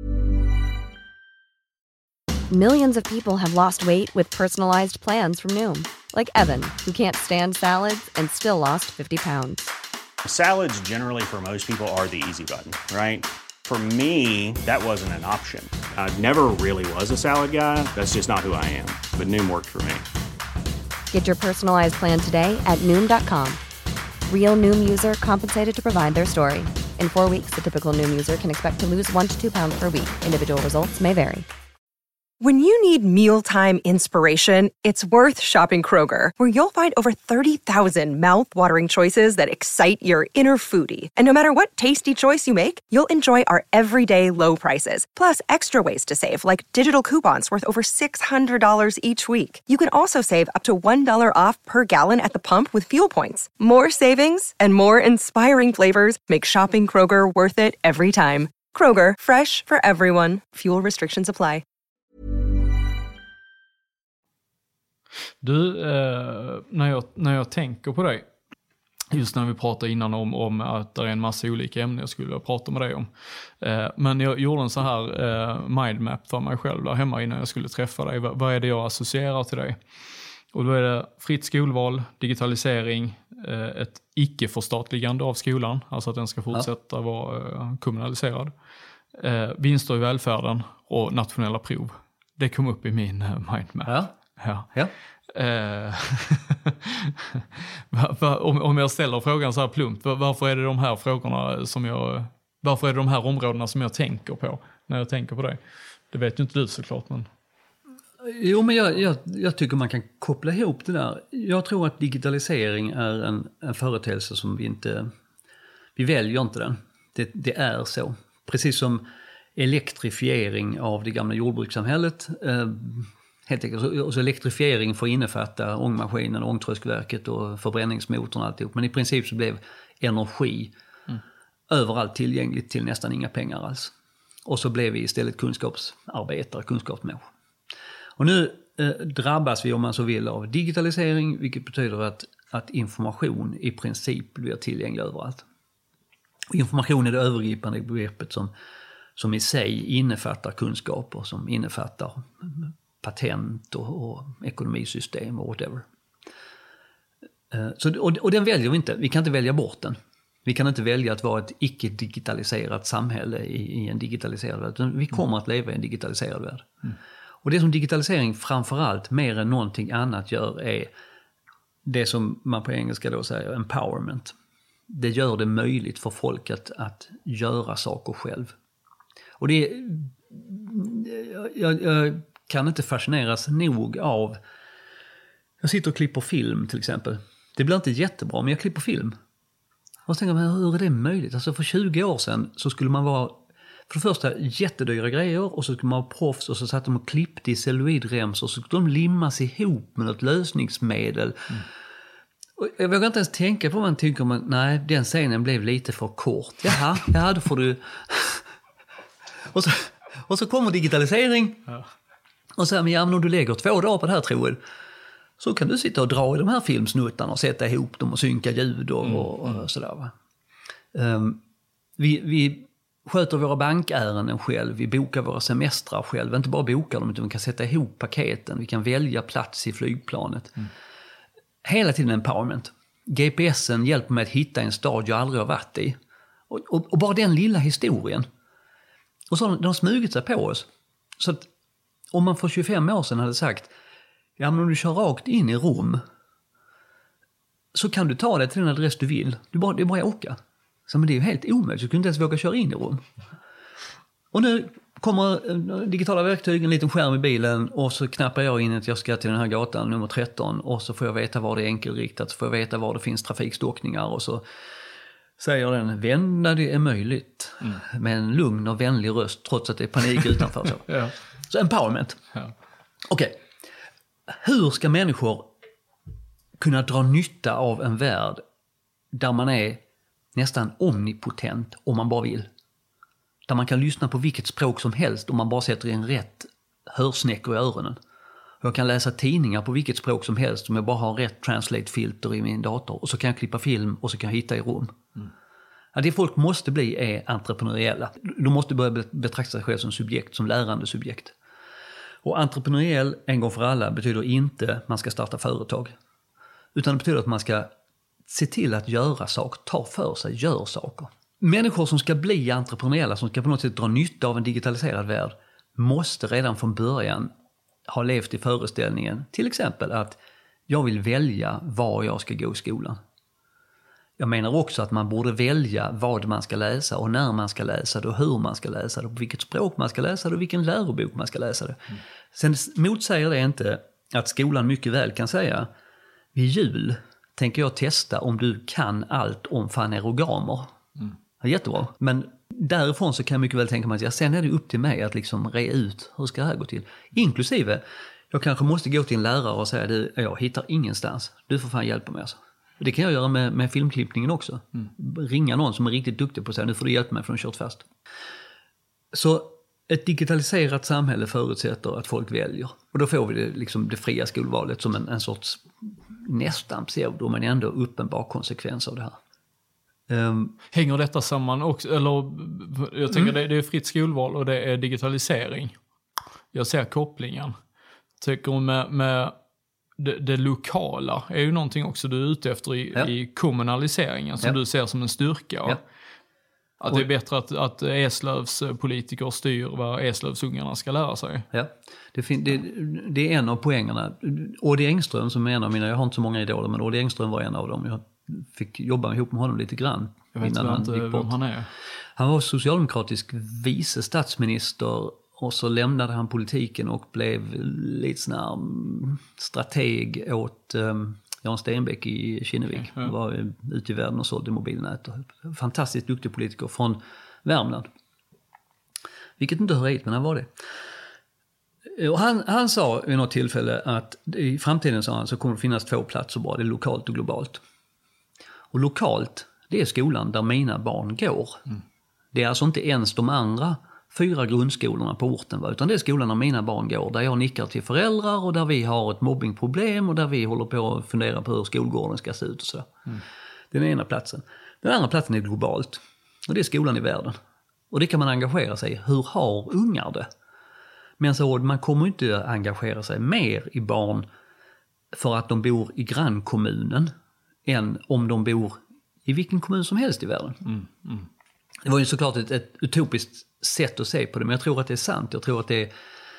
Millions of people have lost weight with personalized plans from Noom. Like Evan, who can't stand salads and still lost 50 pounds. Salads generally for most people are the easy button, right? For me, that wasn't an option. I never really was a salad guy. That's just not who I am. But Noom worked for me. Get your personalized plan today at Noom.com. Real Noom user compensated to provide their story. In 4 weeks, the typical Noom user can expect to lose 1 to 2 pounds per week. Individual results may vary. When you need mealtime inspiration, it's worth shopping Kroger, where you'll find over 30,000 mouth-watering choices that excite your inner foodie. And no matter what tasty choice you make, you'll enjoy our everyday low prices, plus extra ways to save, like digital coupons worth over $600 each week. You can also save up to $1 off per gallon at the pump with fuel points. More savings and more inspiring flavors make shopping Kroger worth it every time. Kroger, fresh for everyone. Fuel restrictions apply. Du, när jag tänker på dig, just när vi pratade innan om att det är en massa olika ämnen jag skulle prata med dig om. Men jag gjorde en så här mindmap för mig själv där hemma innan jag skulle träffa dig. Vad är det jag associerar till dig? Och då är det fritt skolval, digitalisering, ett icke-förstatligande av skolan, alltså att den ska fortsätta vara kommunaliserad. Vinster i välfärden och nationella prov. Det kom upp i min mindmap. Ja. Om jag ställer frågan så här plumpt, varför är det de här frågorna varför är det de här områdena som jag tänker på när jag tänker på det? Det vet ju inte du såklart, men... Jo, men jag tycker man kan koppla ihop det där. Jag tror att digitalisering är en företeelse som vi väljer inte den. Det är så. Precis som elektrifiering av det gamla jordbrukssamhället. Helt enkelt. Så elektrifiering får innefatta ångmaskinen, ångtröskverket och förbränningsmotorn och alltihop. Men i princip så blev energi överallt tillgängligt till nästan inga pengar alls. Och så blev vi istället kunskapsarbetare, kunskapsmänniskor. Och nu drabbas vi, om man så vill, av digitalisering, vilket betyder att information i princip blir tillgänglig överallt. Och information är det övergripande begreppet som i sig innefattar kunskaper, som innefattar patent och ekonomisystem och whatever. Och den väljer vi inte. Vi kan inte välja bort den. Vi kan inte välja att vara ett icke-digitaliserat samhälle i en digitaliserad värld. Utan vi kommer att leva i en digitaliserad värld. Och det som digitalisering framförallt mer än någonting annat gör är det som man på engelska då säger empowerment. Det gör det möjligt för folk att göra saker själv. Och det jag kan inte fascineras nog av... Jag sitter och klipper film till exempel. Det blir inte jättebra, men jag klipper film. Och så tänker man, hur är det möjligt? Alltså för 20 år sedan så skulle man vara, för det första, jättedyra grejer, och så skulle man vara proffs, och så satt de och klippte i celluloidremsor, och så skulle de limmas ihop med något lösningsmedel. Och jag vågar inte ens tänka på vad man tycker om, nej, den scenen blev lite för kort. Jaha, då får du... och så kommer digitalisering. Ja. Och så men om du lägger 2 dagar på det här, tror jag, så kan du sitta och dra i de här filmsnuttarna och sätta ihop dem och synka ljud och sådär. Va? Vi sköter våra bankärenden själv, vi bokar våra semestrar själv. Inte bara bokar dem, utan vi kan sätta ihop paketen, vi kan välja plats i flygplanet. Hela tiden empowerment. GPSen hjälper mig att hitta en stad jag aldrig har varit i. Och bara den lilla historien. Och så har de smugit sig på oss. Så att om man för 25 år sedan hade sagt, ja men om du kör rakt in i Rom så kan du ta dig till den adress du vill. Det är bara att åka. Så men det är ju helt omöjligt, du kunde inte ens våga köra in i Rom. Och nu kommer digitala verktyg, en liten skärm i bilen och så knappar jag in att jag ska till den här gatan nummer 13 och så får jag veta var det är enkelriktat, så får jag veta var det finns trafikstockningar och så säger den, vänd när det är möjligt med en lugn och vänlig röst trots att det är panik utanför. Så, Ja. så empowerment. Ja. Okej. Hur ska människor kunna dra nytta av en värld där man är nästan omnipotent om man bara vill? Där man kan lyssna på vilket språk som helst om man bara sätter in rätt hörsnäckor i öronen. Jag kan läsa tidningar på vilket språk som helst om jag bara har rätt translate-filter i min dator. Och så kan jag klippa film och så kan jag hitta i rum. Ja, det folk måste bli är entreprenöriella. De måste börja betrakta sig själv som subjekt, som lärande subjekt. Och entreprenöriell en gång för alla betyder inte att man ska starta företag. Utan det betyder att man ska se till att göra saker, ta för sig, gör saker. Människor som ska bli entreprenöriella, som ska på något sätt dra nytta av en digitaliserad värld, måste redan från början ha levt i föreställningen. Till exempel att jag vill välja var jag ska gå i skolan. Jag menar också att man borde välja vad man ska läsa och när man ska läsa det och hur man ska läsa det och på vilket språk man ska läsa det och vilken lärobok man ska läsa det. Sen motsäger det inte att skolan mycket väl kan säga vid jul tänker jag testa om du kan allt om fanerogamer. Ja, jättebra. Men därifrån så kan jag mycket väl tänka mig att sen är det upp till mig att liksom re ut hur ska det här gå till. Inklusive, jag kanske måste gå till en lärare och säga du, jag hittar ingenstans. Du får fan hjälpa mig alltså. Det kan jag göra med filmklippningen också. Ringa någon som är riktigt duktig på att säga nu får du hjälpa mig för de har kört fast. Så ett digitaliserat samhälle förutsätter att folk väljer. Och då får vi det fria skolvalet som en sorts nästan pseudo men ändå uppenbar konsekvens av det här. Hänger detta samman också? Eller, jag tänker det är fritt skolval och det är digitalisering. Jag ser kopplingen. Tycker med det lokala är ju någonting också du är ute efter i kommunaliseringen som du ser som en styrka. Ja. Att det är bättre att Eslövs politiker styr vad Eslövsungarna ska lära sig. Ja, det är en av poängerna. Odd Engström som är en av mina, jag har inte så många idoler, men Odd Engström var en av dem. Jag fick jobba ihop med honom lite grann. Jag vet inte vem han är. Han var socialdemokratisk vice statsminister och så lämnade han politiken och blev lite sån här strateg åt Jan Stenbeck i Kinnevik. Var ute i världen och sålde mobilnät. Fantastiskt duktig politiker från Värmland. Vilket inte hör hit, men han var det. Och han sa vid något tillfälle att i framtiden så kommer det finnas 2 platser bara, det är lokalt och globalt. Och lokalt, det är skolan där mina barn går. Det är alltså inte ens de andra 4 grundskolorna på orten, utan det är skolan där mina barn går. Där jag nickar till föräldrar och där vi har ett mobbingproblem och där vi håller på att fundera på hur skolgården ska se ut och så. Det är den ena platsen. Den andra platsen är globalt och det är skolan i världen. Och det kan man engagera sig i. Hur har ungar det? Men så man kommer inte att engagera sig mer i barn för att de bor i grannkommunen än om de bor i vilken kommun som helst i världen. Det var ju såklart ett utopiskt sätt att se på det, men jag tror att det är sant. Jag tror att det är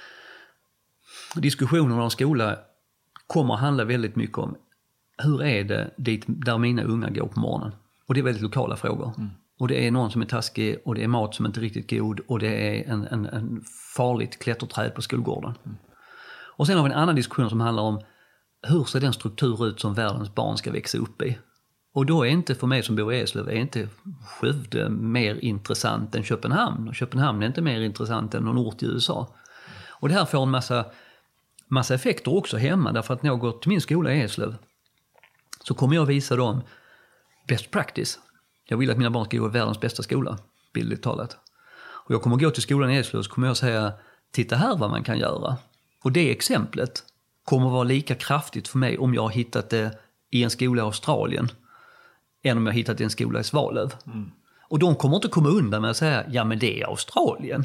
diskussionen om skola kommer att handla väldigt mycket om hur är det dit där mina unga går på morgonen. Och det är väldigt lokala frågor. Och det är någon som är taskig och det är mat som inte är riktigt god och det är en farligt klätterträd på skolgården. Och sen har vi en annan diskussion som handlar om hur ser den struktur ut som världens barn ska växa upp i. Och då är inte för mig som bor i Eslöv, är inte Skövde mer intressant än Köpenhamn. Och Köpenhamn är inte mer intressant än någon ort i USA. Och det här får en massa effekter också hemma. Därför att när jag går till min skola i Eslöv så kommer jag visa dem best practice. Jag vill att mina barn ska gå i världens bästa skola, bildligt talat. Och jag kommer gå till skolan i Eslöv så kommer jag säga, titta här vad man kan göra. Och det exemplet kommer vara lika kraftigt för mig om jag har hittat det i en skola i Australien än om jag hittat en skola i Svalöv. Och de kommer inte komma undan med att säga, ja men det är Australien.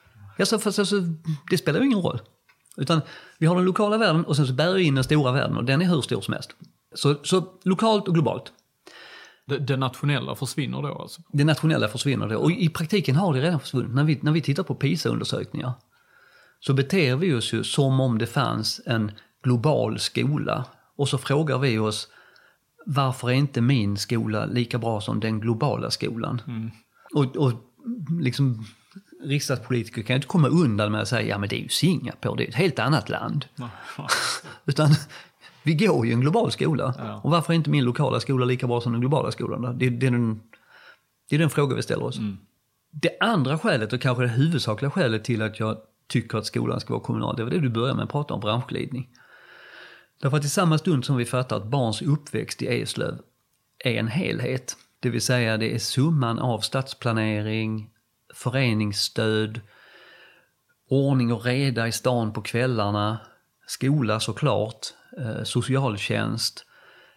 Det spelar ju ingen roll. Utan vi har den lokala världen och sen så bär vi in den stora världen och den är hur stor som helst. Så lokalt och globalt. Det nationella försvinner då alltså? Det nationella försvinner då. Och i praktiken har det redan försvunnit. När vi tittar på PISA-undersökningar så beter vi oss ju som om det fanns en global skola. Och så frågar vi oss, varför är inte min skola lika bra som den globala skolan? Och liksom riksdagspolitiker kan ju inte komma undan med att säga ja men det är ju Singapore, det är ett helt annat land. Utan vi går ju en global skola. Ja. Och varför är inte min lokala skola lika bra som den globala skolan då? Det är den fråga vi ställer oss. Det andra skälet och kanske det huvudsakliga skälet till att jag tycker att skolan ska vara kommunal, det var det du började med att prata om, branschglidning. Därför att i samma stund som vi fattar att barns uppväxt i Eslöv är en helhet, det vill säga det är summan av stadsplanering, föreningsstöd, ordning och reda i stan på kvällarna, skola såklart, socialtjänst,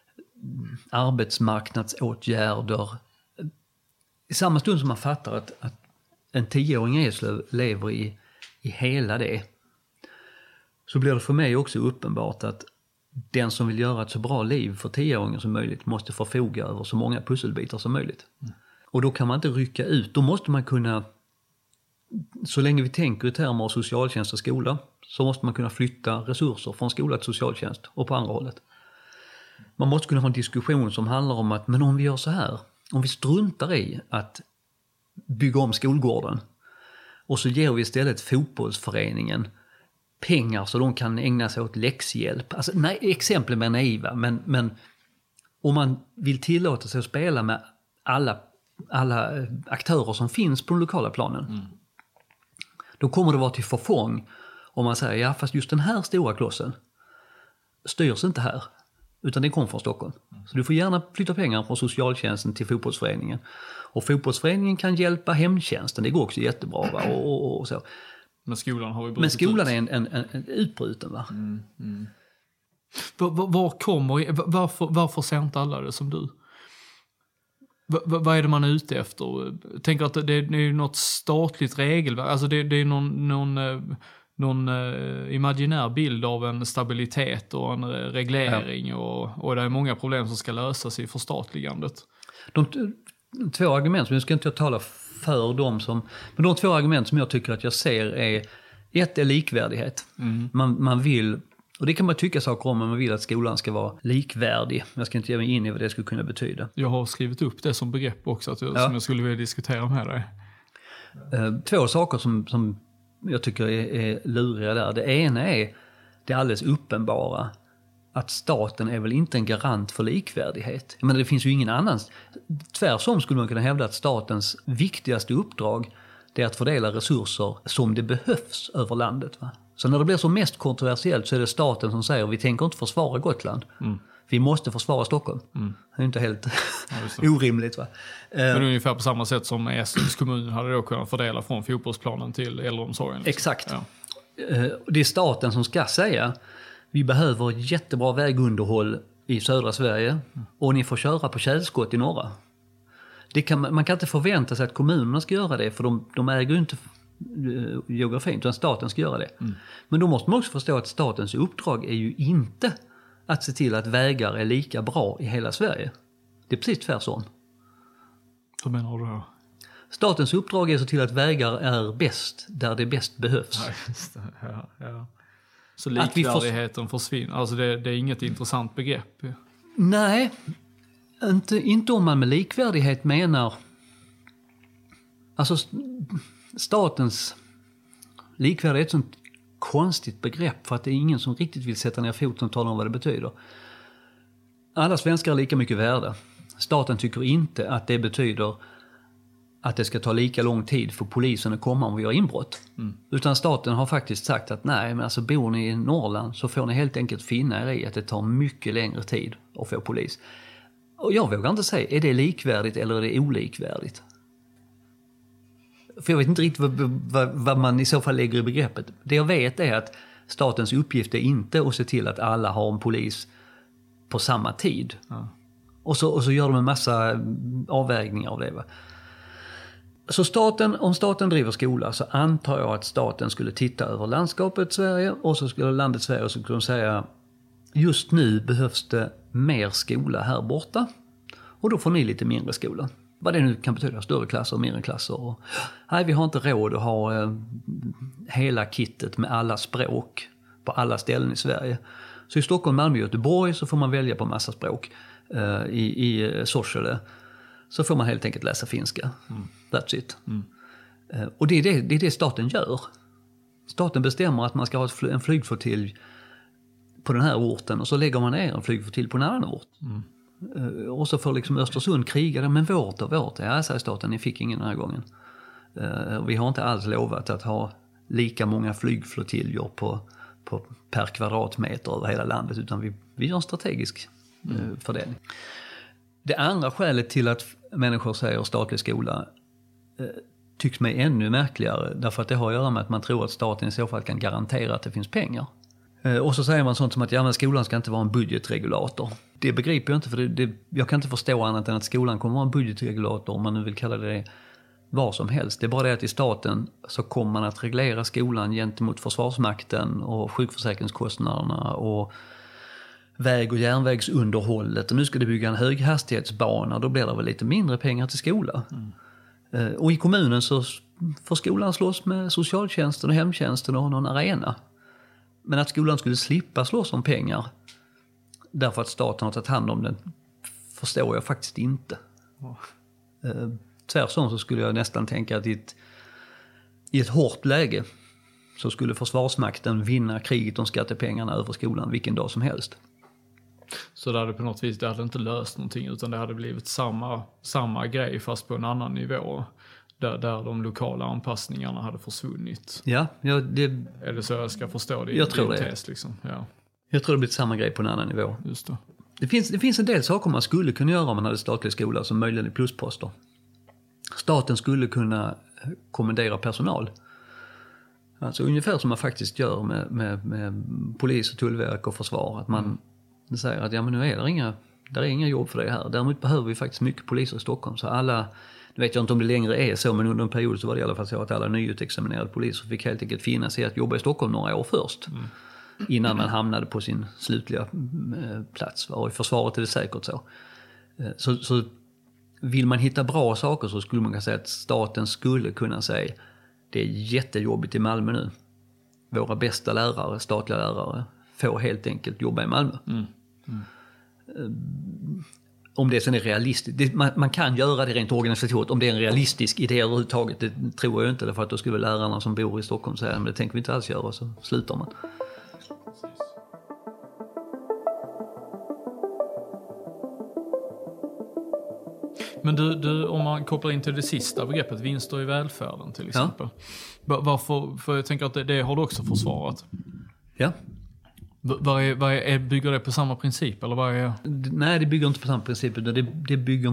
arbetsmarknadsåtgärder. I samma stund som man fattar att en 10-åring i Eslöv lever i hela det, så blir det för mig också uppenbart att den som vill göra ett så bra liv för 10-åringen som möjligt måste förfoga över så många pusselbitar som möjligt. Och då kan man inte rycka ut, då måste man kunna, så länge vi tänker i termer av socialtjänst och skola, så måste man kunna flytta resurser från skola till socialtjänst och på andra hållet. Man måste kunna ha en diskussion som handlar om att, men om vi gör så här, om vi struntar i att bygga om skolgården och så ger vi istället fotbollsföreningen pengar så de kan ägna sig åt läxhjälp. Alltså, nej, exemplen är naiva, men om man vill tillåta sig att spela med alla aktörer som finns på den lokala planen, då kommer det vara till förfång om man säger, ja fast just den här stora klossen styrs inte här, utan det kommer från Stockholm. Så du får gärna flytta pengar från socialtjänsten till fotbollsföreningen. Och fotbollsföreningen kan hjälpa hemtjänsten, det går också jättebra va? Och så. Men skolan har ju brutit. Men skolan är en utbruten va? Varför ser inte alla det som du? Vad är det man är ute efter? Jag tänker att det är något statligt regelverk. Alltså det är någon imaginär bild av en stabilitet och en reglering och det är många problem som ska lösas i förstatligandet. De två argument, nu ska inte jag tala för dem men de två argument som jag tycker att jag ser är, ett är likvärdighet. Man vill, och det kan man tycka saker om, men man vill att skolan ska vara likvärdig. Jag ska inte ge mig in i vad det skulle kunna betyda. Jag har skrivit upp det som begrepp också, som jag skulle vilja diskutera med dig. Två saker som jag tycker är luriga där. Det ena är det alldeles uppenbara att staten är väl inte en garant för likvärdighet. Jag menar, det finns ju ingen annan. Tvärsom skulle man kunna hävda att statens viktigaste uppdrag är att fördela resurser som det behövs över landet. Va? Så när det blir som mest kontroversiellt så är det staten som säger vi tänker inte försvara Gotland. Vi måste försvara Stockholm. Det är inte helt orimligt va? Men ungefär på samma sätt som Eslövs kommun hade då kunnat fördela från fotbollsplanen till äldreomsorgen. Liksom. Exakt. Ja. Det är staten som ska säga vi behöver jättebra vägunderhåll i södra Sverige och ni får köra på tjälskott i norra. Man kan inte förvänta sig att kommunerna ska göra det, för de äger ju inte geografin, utan staten ska göra det. Men då måste man också förstå att statens uppdrag är ju inte att se till att vägar är lika bra i hela Sverige. Det är precis tvärtom. Vad menar du då? Statens uppdrag är att se till att vägar är bäst där det bäst behövs. Ja, just det. Ja. Så likvärdigheten försvinner. Alltså det är inget intressant begrepp. Nej, inte om man med likvärdighet menar... Alltså statens likvärdighet är ett sånt konstigt begrepp, för att det är ingen som riktigt vill sätta ner foten och tala om vad det betyder. Alla svenskar är lika mycket värda. Staten tycker inte att det betyder att det ska ta lika lång tid för polisen att komma om vi gör inbrott. Utan staten har faktiskt sagt att nej, men alltså bor ni i Norrland så får ni helt enkelt finna er i att det tar mycket längre tid att få polis. Och jag vågar inte säga, är det likvärdigt eller är det olikvärdigt? För jag vet inte riktigt vad man i så fall lägger i begreppet. Det jag vet är att statens uppgift är inte att se till att alla har en polis på samma tid. Ja. Och så gör de en massa avvägningar av det va. Så om staten driver skola så antar jag att staten skulle titta över landskapet Sverige och så skulle landet Sverige och så skulle de säga just nu behövs det mer skola här borta och då får ni lite mindre skola. Vad det nu kan betyda, större klasser och mindre klasser. Och, nej, vi har inte råd att ha hela kittet med alla språk på alla ställen i Sverige. Så i Stockholm, Malmö och Göteborg så får man välja på massa språk. I Sorsele så får man helt enkelt läsa finska. That's it. Och det är det staten gör. Staten bestämmer att man ska ha en flygflottilj på den här orten och så lägger man ner en flygflottilj på en annan ort. Och så får liksom Östersund kriga, men vårt. Ja, säger staten, ni fick ingen den här gången. Vi har inte alls lovat att ha lika många flygflottiljer på per kvadratmeter över hela landet, utan vi gör en strategisk fördelning. Det andra skälet till att människor säger statlig skola tycks mig ännu märkligare, därför att det har att göra med att man tror att staten i så fall kan garantera att det finns pengar. Och så säger man sånt som att men skolan ska inte vara en budgetregulator. Det begriper jag inte, för jag kan inte förstå annat än att skolan kommer vara en budgetregulator, om man nu vill kalla det vad som helst. Det är bara det att i staten så kommer man att reglera skolan gentemot Försvarsmakten och sjukförsäkringskostnaderna och väg- och järnvägsunderhållet. Och nu ska det bygga en höghastighetsbana, då blir det väl lite mindre pengar till skola. Och i kommunen så får skolan slåss med socialtjänsten och hemtjänsten och någon arena. Men att skolan skulle slippa slåss om pengar därför att staten har tagit hand om den förstår jag faktiskt inte. Tvärtom så skulle jag nästan tänka att i ett hårt läge så skulle Försvarsmakten vinna kriget om skattepengarna över skolan vilken dag som helst. Så det hade på något vis, det hade inte löst någonting, utan det hade blivit samma grej fast på en annan nivå. Där de lokala anpassningarna hade försvunnit. Ja, det... Är det så jag ska förstå det? Jag tror det. Test, liksom? Ja. Jag tror det blir samma grej på en annan nivå. Just det. Det finns en del saker man skulle kunna göra om man hade statlig skola som möjligen är plusposter. Staten skulle kunna kommendera personal. Alltså ungefär som man faktiskt gör med polis och tullverk och försvar. Att man säger att men nu är det inga jobb för det här. Däremot behöver vi faktiskt mycket poliser i Stockholm. Så alla, nu vet jag inte om det längre är så, men under en period så var det i alla fall så att alla nyutexaminerade poliser fick helt enkelt finna sig att jobba i Stockholm några år först. Innan man hamnade på sin slutliga plats. Och i försvaret är det säkert så. Så vill man hitta bra saker så skulle man kunna säga att staten skulle kunna säga det är jättejobbigt i Malmö nu. Våra bästa lärare, statliga lärare, får helt enkelt jobba i Malmö. Om det sen är realistiskt. Man kan göra det rent organisatoriskt. Om det är en realistisk idé överhuvudtaget, det tror jag inte. Därför att då skulle lärarna som bor i Stockholm säga men det tänker vi inte alls göra, så slutar man. Men du, om man kopplar in till det sista begreppet, vinster i välfärden till exempel. Ja. Varför? För jag tänker att det har du också försvarat. Ja. Bygger det på samma princip? Eller vad är... Nej, det bygger inte på samma princip. Det bygger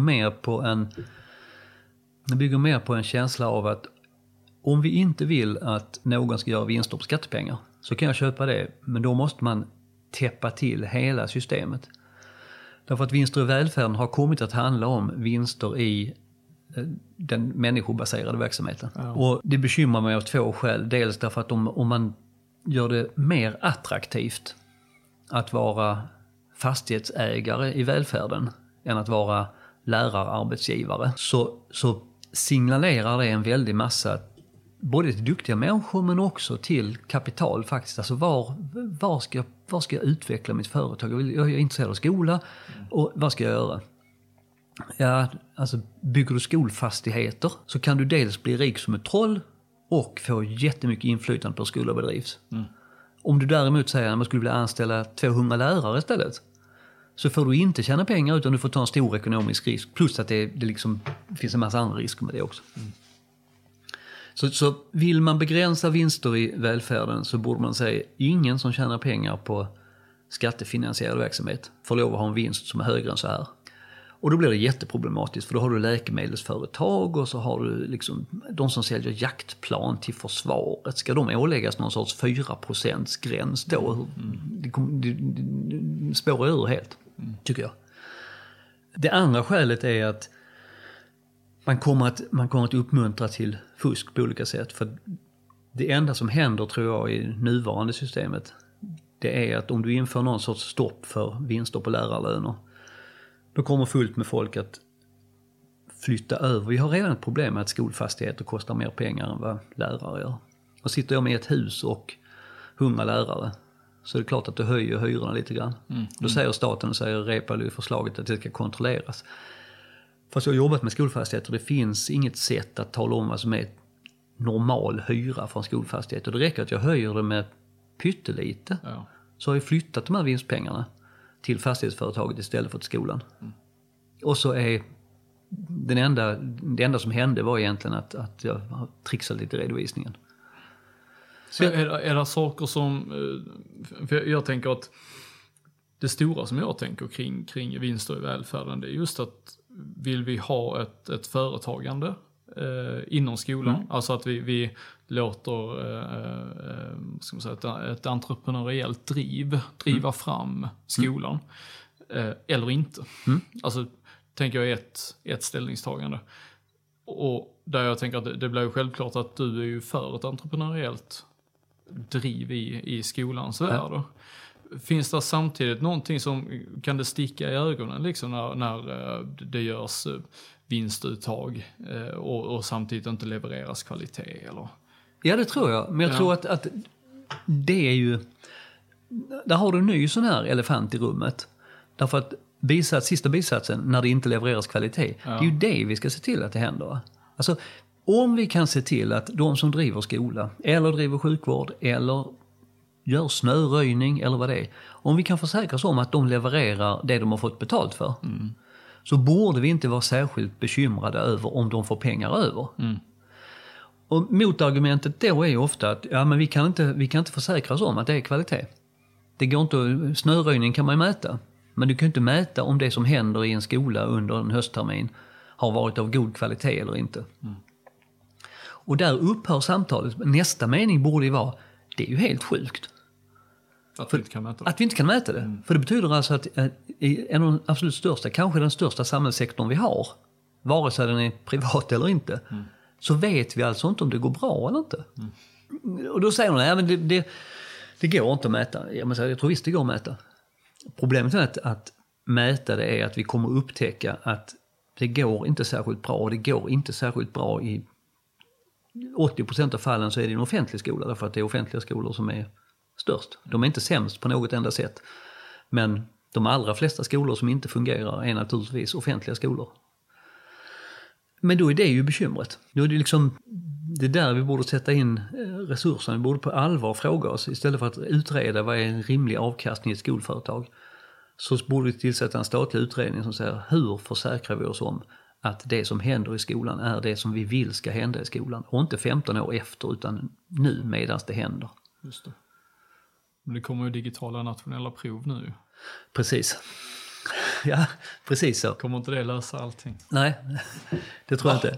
mer på en känsla av att om vi inte vill att någon ska göra vinster på skattepengar så kan jag köpa det. Men då måste man täppa till hela systemet. Därför att vinster i välfärden har kommit att handla om vinster i den människobaserade verksamheten. Ja. Och det bekymrar mig av två skäl. Dels därför att om man gör det mer attraktivt att vara fastighetsägare i välfärden än att vara lärararbetsgivare så signalerar det en väldig massa både till duktiga människor men också till kapital faktiskt. Alltså var ska jag utveckla mitt företag? Jag är intresserad av skola och vad ska jag göra? Ja, alltså bygger du skolfastigheter så kan du dels bli rik som ett troll och få jättemycket inflytande på hur skolan bedrivs. Om du däremot säger att man skulle vilja anställa 200 lärare istället så får du inte tjäna pengar utan du får ta en stor ekonomisk risk. Plus att det liksom finns en massa andra risker med det också. Så vill man begränsa vinster i välfärden så borde man säga ingen som tjänar pengar på skattefinansierad verksamhet får lov att ha en vinst som är högre än så här. Och då blir det jätteproblematiskt för då har du läkemedelsföretag och så har du liksom de som säljer jaktplan till försvaret. Ska de åläggas någon sorts 4% gräns då? Det spårar ur helt, tycker jag. Det andra skälet är att man kommer att uppmuntra till fusk på olika sätt. För det enda som händer tror jag i nuvarande systemet det är att om du inför någon sorts stopp för vinster på lärarlöner då kommer fullt med folk att flytta över. Vi har redan ett problem med att skolfastigheter kostar mer pengar än vad lärare gör. Och sitter jag med ett hus och 100 lärare så är det klart att det höjer hyrorna lite grann. Då säger staten och säger Reepalu i förslaget att det ska kontrolleras. Fast jag har jobbat med skolfastigheter och det finns inget sätt att tala om vad som är normal hyra för en skolfastighet. Och det räcker att jag höjer det med pyttelite. Ja. Så har jag flyttat de här vinstpengarna till fastighetsföretaget istället för till skolan. Och så är det enda som hände var egentligen att jag trixade lite i redovisningen. Så är det saker som, för jag tänker att det stora som jag tänker kring vinster i välfärden, det är just att vill vi ha ett företagande inom skolan, alltså att vi låter ska man säga, ett entreprenöriellt driva fram skolan eller inte. Alltså tänker jag ett ställningstagande. Och där jag tänker att det blir ju självklart att du är ju för ett entreprenöriellt driv i skolans värld. Finns det samtidigt någonting som kan det sticka i ögonen liksom när det görs vinstuttag och samtidigt inte levereras kvalitet? Eller? Ja, det tror jag. Men jag tror att det är ju... Där har du en ny sån här elefant i rummet. Därför att sista bisatsen, när det inte levereras kvalitet, det är ju det vi ska se till att det händer. Alltså, om vi kan se till att de som driver skola, eller driver sjukvård, eller gör snöröjning, eller vad det är. Om vi kan försäkra oss om att de levererar det de har fått betalt för, så borde vi inte vara särskilt bekymrade över om de får pengar över. Och motargumentet då är ju ofta att men vi kan inte försäkra oss om att det är kvalitet. Det går inte, snöröjning kan man ju mäta. Men du kan inte mäta om det som händer i en skola under en hösttermin har varit av god kvalitet eller inte. Och där upphör samtalet. Nästa mening borde ju vara, det är ju helt sjukt. Att vi inte kan mäta det. Att vi inte kan mäta det. För det betyder alltså att en av de absolut största, kanske den största samhällssektorn vi har, vare sig den är privat eller inte, så vet vi alltså inte om det går bra eller inte. Och då säger de, men det går inte att mäta. Jag tror visst det går att mäta. Problemet är att mäta det är att vi kommer upptäcka att det går inte särskilt bra, och det går inte särskilt bra i 80% av fallen så är det en offentlig skola, därför att det är offentliga skolor som är störst. De är inte sämst på något enda sätt. Men de allra flesta skolor som inte fungerar är naturligtvis offentliga skolor. Men då är det ju bekymret. Då är det liksom, det där vi borde sätta in resurserna. Vi borde på allvar fråga oss, istället för att utreda vad är en rimlig avkastning i ett skolföretag, så borde vi tillsätta en statlig utredning som säger, hur försäkrar vi oss om att det som händer i skolan är det som vi vill ska hända i skolan. Och inte 15 år efter, utan nu medan det händer. Just det. Men det kommer ju digitala nationella prov nu. Precis. Ja, precis så. Kommer inte det lösa allting? Nej, det tror jag inte.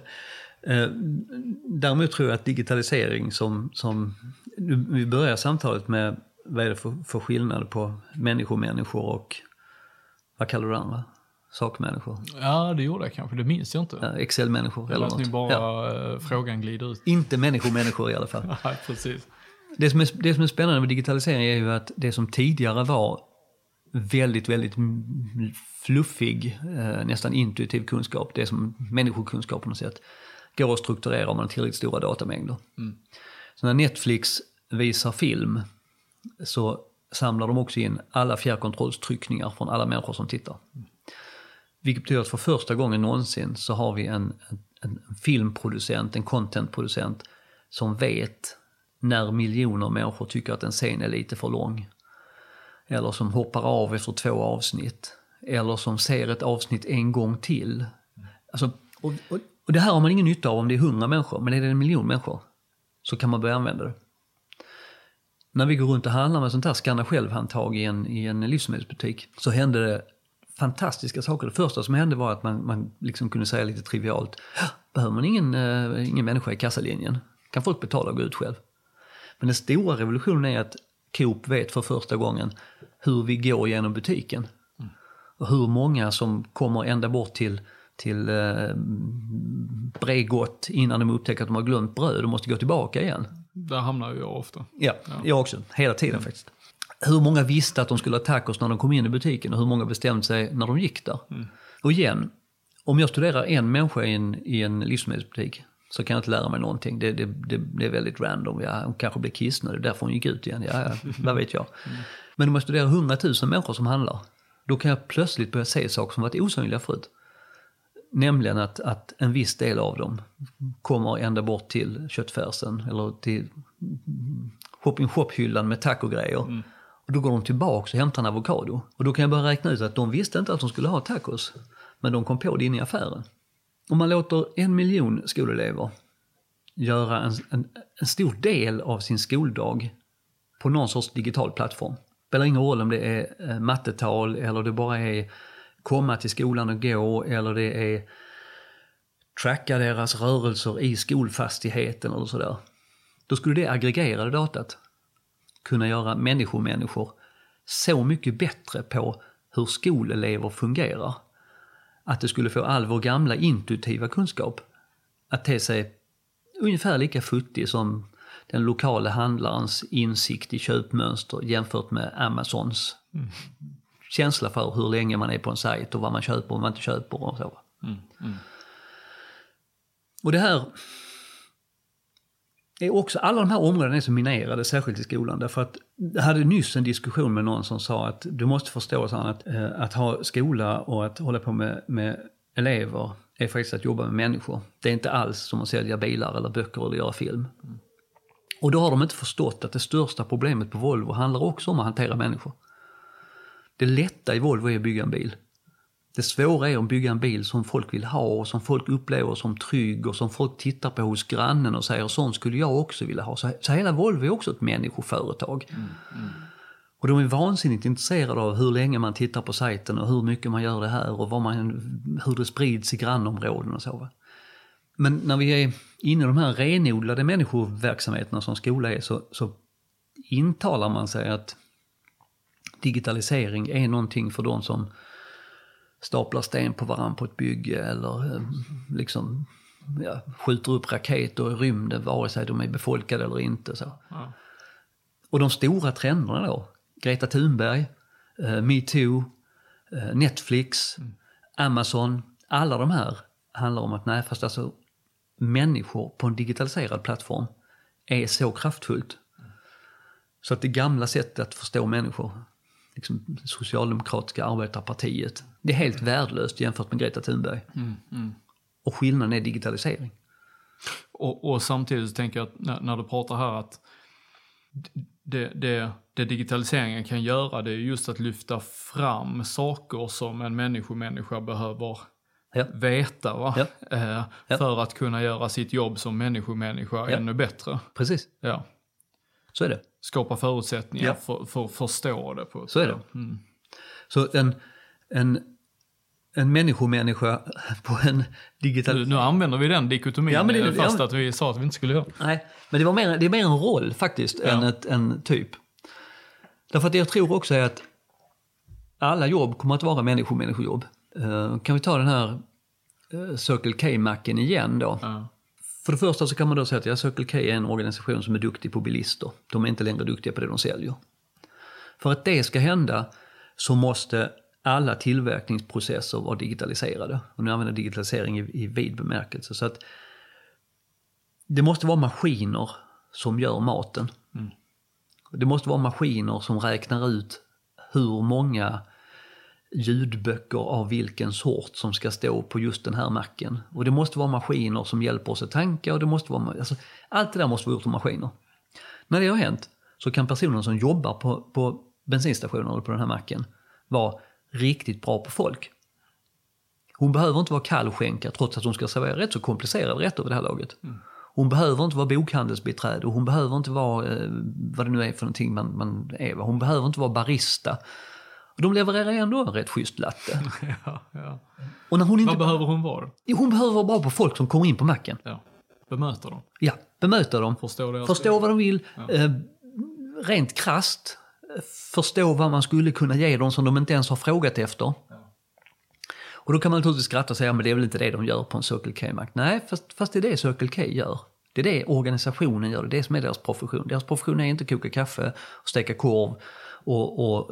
Däremot tror jag att digitalisering som vi börjar samtalet med, vad är det för skillnad på människor och vad kallar du det andra? Sakmänniskor? Ja, det gjorde jag kanske. Det minns jag inte. Excel-människor eller något. Ni bara frågan glider ut. Inte människor i alla fall. Nej, precis. Det som är spännande med digitalisering är ju att det som tidigare var väldigt, väldigt fluffig, nästan intuitiv kunskap, det som människokunskap på något sätt, går att strukturera om man har tillräckligt stora datamängder. Så när Netflix visar film så samlar de också in alla fjärrkontrollstryckningar från alla människor som tittar. Vilket betyder att för första gången någonsin så har vi en filmproducent, en contentproducent som vet när miljoner människor tycker att en scen är lite för lång. Eller som hoppar av efter 2 avsnitt. Eller som ser ett avsnitt en gång till. Alltså, och det här har man ingen nytta av om det är 100 människor. Men är det 1 miljon människor så kan man börja använda det. När vi går runt och handlar med sånt här skanna själv-handtag i en livsmedelsbutik, så hände det fantastiska saker. Det första som hände var att man liksom kunde säga lite trivialt, behöver man ingen människa i kassalinjen? Kan folk betala och gå ut själv? Men den stora revolutionen är att Coop vet för första gången hur vi går genom butiken. Och hur många som kommer ända bort till Bregott innan de upptäcker att de har glömt bröd och måste gå tillbaka igen. Där hamnar jag ofta. Ja, jag också. Hela tiden faktiskt. Hur många visste att de skulle ha tacos när de kom in i butiken och hur många bestämde sig när de gick där. Och igen, om jag studerar en människa i en livsmedelsbutik så kan jag inte lära mig någonting. Det är väldigt random. Hon kanske blir kissnödig, därför hon gick ut igen. Ja, vad vet jag. Men om jag studerar 100 000 människor som handlar, då kan jag plötsligt börja se saker som varit osynliga förut. nämligen att en viss del av dem kommer ända bort till köttfärsen eller till shop-in-shop-hyllan med tacogrejer. Och då går de tillbaka och hämtar en avokado. Och då kan jag börja räkna ut att de visste inte att de skulle ha tacos. Men de kom på det inne i affären. Om man låter 1 miljon skolelever göra en stor del av sin skoldag på någon sorts digital plattform. Det spelar ingen roll om det är mattetal eller det bara är komma till skolan och gå eller det är tracka deras rörelser i skolfastigheten eller sådär. Då skulle det aggregerade datat kunna göra människor så mycket bättre på hur skolelever fungerar att det skulle få all vår gamla intuitiva kunskap att te sig ungefär lika futtig som den lokala handlarens insikt i köpmönster jämfört med Amazons känsla för hur länge man är på en sajt och vad man köper och vad man inte köper och så. Och det här är också, alla de här områdena är så minerade, särskilt i skolan, därför att jag hade nyss en diskussion med någon som sa att du måste förstå att ha skola och att hålla på med elever är faktiskt att jobba med människor. Det är inte alls som att sälja bilar eller böcker eller göra film. Och då har de inte förstått att det största problemet på Volvo handlar också om att hantera människor. Det lätta i Volvo är att bygga en bil. Det svåra är att bygga en bil som folk vill ha och som folk upplever som trygg och som folk tittar på hos grannen och säger sånt skulle jag också vilja ha. Så hela Volvo är också ett människoföretag. Och de är vansinnigt intresserade av hur länge man tittar på sajten och hur mycket man gör det här och hur det sprids i grannområden och så. Men när vi är inne i de här renodlade människoverksamheterna som skola är så intalar man sig att digitalisering är någonting för de som staplar sten på varann på ett bygge eller liksom skjuter upp raketer i rymden vare sig de är befolkade eller inte. Så. Ja. Och de stora trenderna då, Greta Thunberg, MeToo, Netflix, Amazon, alla de här handlar om att fast alltså människor på en digitaliserad plattform är så kraftfullt så att det gamla sättet att förstå människor, liksom socialdemokratiska arbetarpartiet, det är helt värdelöst jämfört med Greta Thunberg. Och skillnaden är digitalisering. Och samtidigt så tänker jag att när du pratar här att det digitaliseringen kan göra, det är just att lyfta fram saker som en människa behöver veta, va? För att kunna göra sitt jobb som människa ännu bättre. Precis. Ja. Så är det. Skapa förutsättningar för att förstå det. Så är det. Så en människa på en digital... Nu använder vi den dikotomin fast att vi sa att vi inte skulle göra. Nej, men det är mer en roll faktiskt än en typ. Därför att jag tror också är att alla jobb kommer att vara människojobb. Kan vi ta den här Circle K-macken igen då? Ja. För det första så kan man då säga att Circle K är en organisation som är duktig på bilister. De är inte längre duktiga på det de säljer. För att det ska hända så måste alla tillverkningsprocesser vara digitaliserade. Och nu använder digitalisering i vid bemärkelse. Så att det måste vara maskiner som gör maten. Det måste vara maskiner som räknar ut hur många ljudböcker av vilken sort som ska stå på just den här macken. Och det måste vara maskiner som hjälper oss att tanka. Och det måste vara, allt det där måste vara gjort av maskiner. När det har hänt så kan personen som jobbar på bensinstationen eller på den här macken vara riktigt bra på folk. Hon behöver inte vara kallskänka trots att hon ska servera rätt så komplicerad rätt över det här laget. Hon behöver inte vara bokhandelsbiträde och hon behöver inte vara vad det nu är för någonting man är. Hon behöver inte vara barista. Och de levererar ändå en rätt schysst latte. Och när hon inte... Vad behöver hon vara? Jo, hon behöver vara bra på folk som kommer in på macken. Ja. Bemöta dem. Ja, bemöta dem. Förstå vad de vill. Ja. Rent krasst. Förstå vad man skulle kunna ge dem som de inte ens har frågat efter. Ja. Och då kan man naturligtvis skratta och säga men det är väl inte det de gör på en Circle K-mack. Nej, fast det är det Circle K gör. Det är det organisationen gör. Det är det som är deras profession. Deras profession är inte att koka kaffe och steka korv och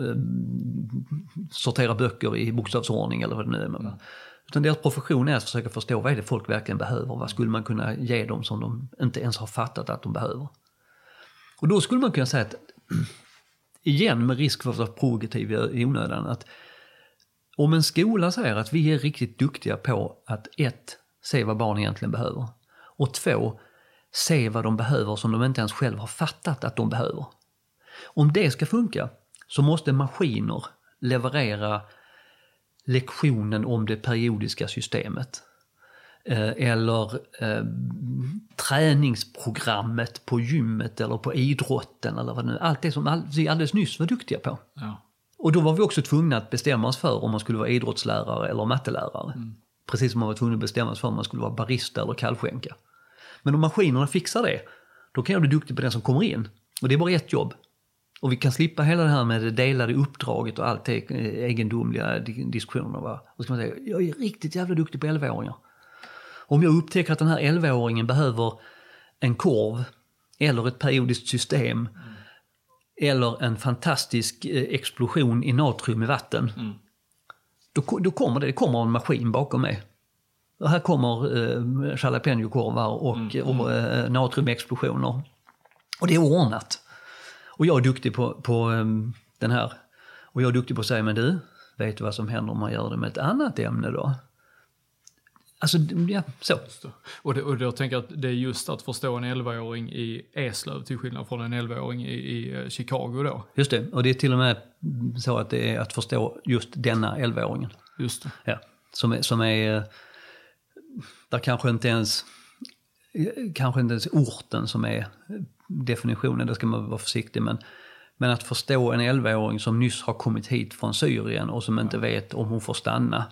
sortera böcker i bokstavsordning eller vad det nu är. Mm. Utan deras profession är att försöka förstå vad är det folk verkligen behöver. Vad skulle man kunna ge dem som de inte ens har fattat att de behöver. Och då skulle man kunna säga att igen med risk för att vara provokativ i onödan att om en skola säger att vi är riktigt duktiga på att 1. Se vad barn egentligen behöver. Och 2. Se vad de behöver som de inte ens själv har fattat att de behöver. Om det ska funka så måste maskiner leverera lektionen om det periodiska systemet. Eller träningsprogrammet på gymmet eller på idrotten eller vad det nu. Allt det som vi alldeles nyss var duktiga på. Ja. Och då var vi också tvungna att bestämma oss för om man skulle vara idrottslärare eller mattelärare. Precis som man var tvungen att bestämma oss för om man skulle vara barista eller kallskänka. Men om maskinerna fixar det, då kan jag bli duktig på den som kommer in. Och det är bara ett jobb. Och vi kan slippa hela det här med det delade uppdraget och allt det egendomliga diskussionerna. Och så kan man säga, jag är riktigt jävla duktig på 11-åringar. Om jag upptäcker att den här 11-åringen behöver en korv eller ett periodiskt system eller en fantastisk explosion i natrium i vatten, då kommer det kommer en maskin bakom mig. Och här kommer jalapeno-korvar och natriumexplosioner. Och det är ordnat. Och jag är duktig på den här. Och jag är duktig på att säga, men du, vet du vad som händer om man gör det med ett annat ämne då? Alltså, ja, så. Och då tänker jag att det är just att förstå en 11-åring i Eslöv till skillnad från en 11-åring i Chicago då. Just det, och det är till och med så att det är att förstå just denna 11-åringen. Just det. Ja, som är där kanske inte ens orten som är definitionen, där ska man vara försiktig, men att förstå en 11-åring som nyss har kommit hit från Syrien och som inte vet om hon får stanna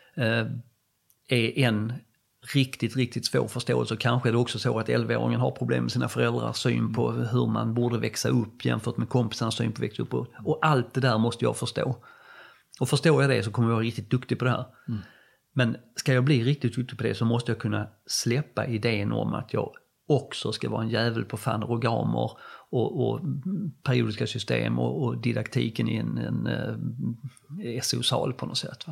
är en riktigt svår förståelse. Kanske är det också så att 11-åringen har problem med sina föräldrars syn på hur man borde växa upp jämfört med kompisarnas syn på växa upp. Och allt det där måste jag förstå. Och förstår jag det så kommer jag vara riktigt duktig på det här. Men ska jag bli riktigt duktig på det så måste jag kunna släppa idén om att jag också ska vara en jävel på fanerogamer och periodiska system och didaktiken i en SO-sal på något sätt, va?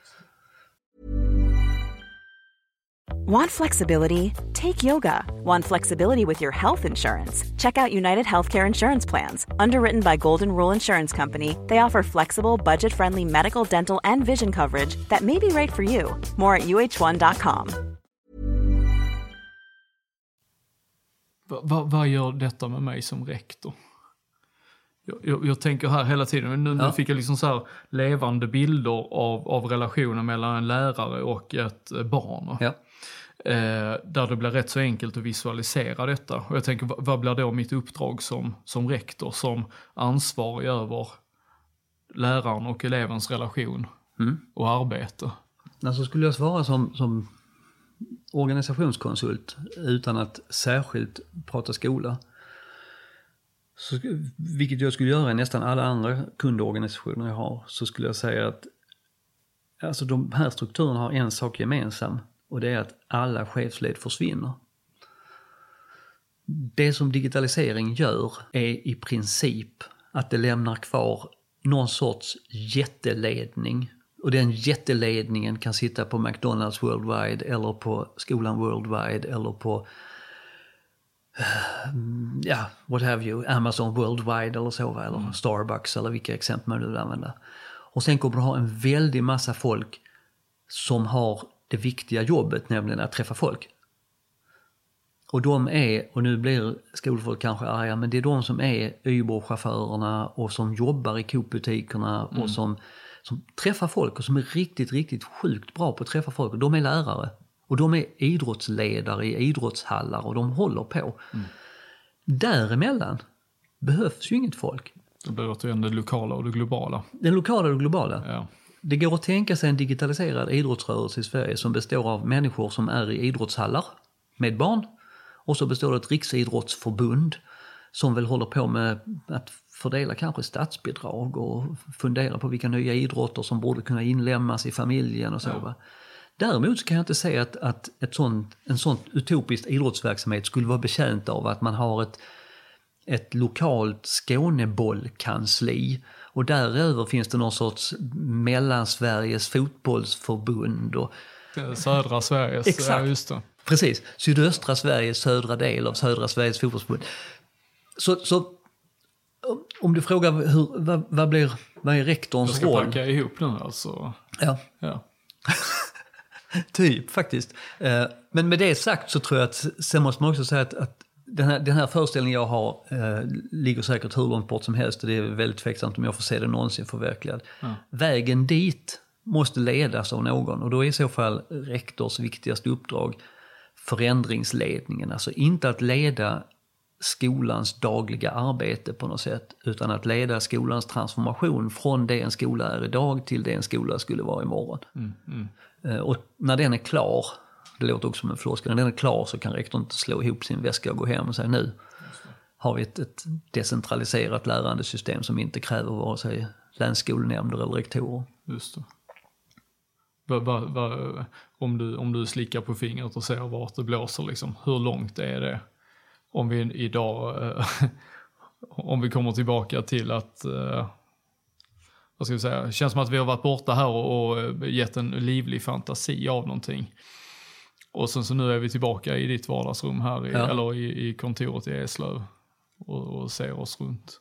Want flexibility? Take yoga. Want flexibility with your health insurance? Check out United Healthcare Insurance Plans. Underwritten by Golden Rule Insurance Company, they offer flexible, budget-friendly medical, dental, and vision coverage that may be right for you. More at uh1.com. Vad gör detta med mig som rektor? Jag tänker här hela tiden, nu fick jag liksom så här levande bilder av relationen mellan en lärare och ett barn. Ja. Där det blir rätt så enkelt att visualisera detta. Och jag tänker, vad blir då mitt uppdrag som rektor, som ansvarig över läraren och elevens relation och arbete? Alltså skulle jag svara som organisationskonsult utan att särskilt prata skola, så, vilket jag skulle göra i nästan alla andra kundorganisationer jag har, så skulle jag säga att alltså de här strukturerna har en sak gemensam, och det är att alla chefsled försvinner. Det som digitalisering gör är i princip att det lämnar kvar någon sorts jätteledning. Och den jätteledningen kan sitta på McDonald's Worldwide eller på skolan Worldwide eller på what have you, Amazon Worldwide eller så, eller Starbucks eller vilka exempel man vill använda. Och sen kommer du ha en väldig massa folk som har det viktiga jobbet, nämligen att träffa folk. Och de är, och nu blir skolfolk kanske arga, men det är de som är Uber-chaufförerna och som jobbar i Coop-butikerna och som träffar folk och som är riktigt sjukt bra på att träffa folk. Och de är lärare. Och de är idrottsledare i idrottshallar och de håller på. Däremellan behövs ju inget folk. Det blir återigen det lokala och det globala. Det lokala och det globala. Ja. Det går att tänka sig en digitaliserad idrottsrörelse i Sverige som består av människor som är i idrottshallar med barn. Och så består det ett riksidrottsförbund som väl håller på med att fördela kanske statsbidrag och fundera på vilka nya idrotter som borde kunna inlämnas i familjen och så. Va? Däremot så kan jag inte säga att en sån utopiskt idrottsverksamhet skulle vara betjänt av att man har ett lokalt Skånebollkansli och däröver finns det någon sorts Mellansveriges fotbollsförbund och södra Sveriges. Exakt. Ja, just det. Precis, sydöstra Sveriges södra del av södra Sveriges fotbollsförbund. Så om du frågar vad är rektorns roll? Jag ska packa ihop nu alltså. Ja. Typ faktiskt. Men med det sagt så tror jag att sen måste man också säga att den här föreställningen jag har ligger säkert hur långt bort som helst och det är väldigt tveksamt om jag får se det någonsin förverkligad. Ja. Vägen dit måste ledas av någon och då är i så fall rektors viktigaste uppdrag förändringsledningen. Alltså inte att leda skolans dagliga arbete på något sätt utan att leda skolans transformation från det en skola är idag till det en skola skulle vara imorgon. Och när den är klar, det låter också som en floskel, när den är klar så kan rektorn inte slå ihop sin väska och gå hem och säga nu har vi ett decentraliserat lärandesystem som inte kräver vare sig länsskolnämnder eller rektorer. Just det. Om du slickar på fingret och ser vart det blåser, liksom, hur långt är det? Om vi idag, om vi kommer tillbaka till att, vad ska vi säga, det känns som att vi har varit borta här och gett en livlig fantasi av någonting. Och sen så nu är vi tillbaka i ditt vardagsrum här, eller i kontoret i Eslöv och ser oss runt.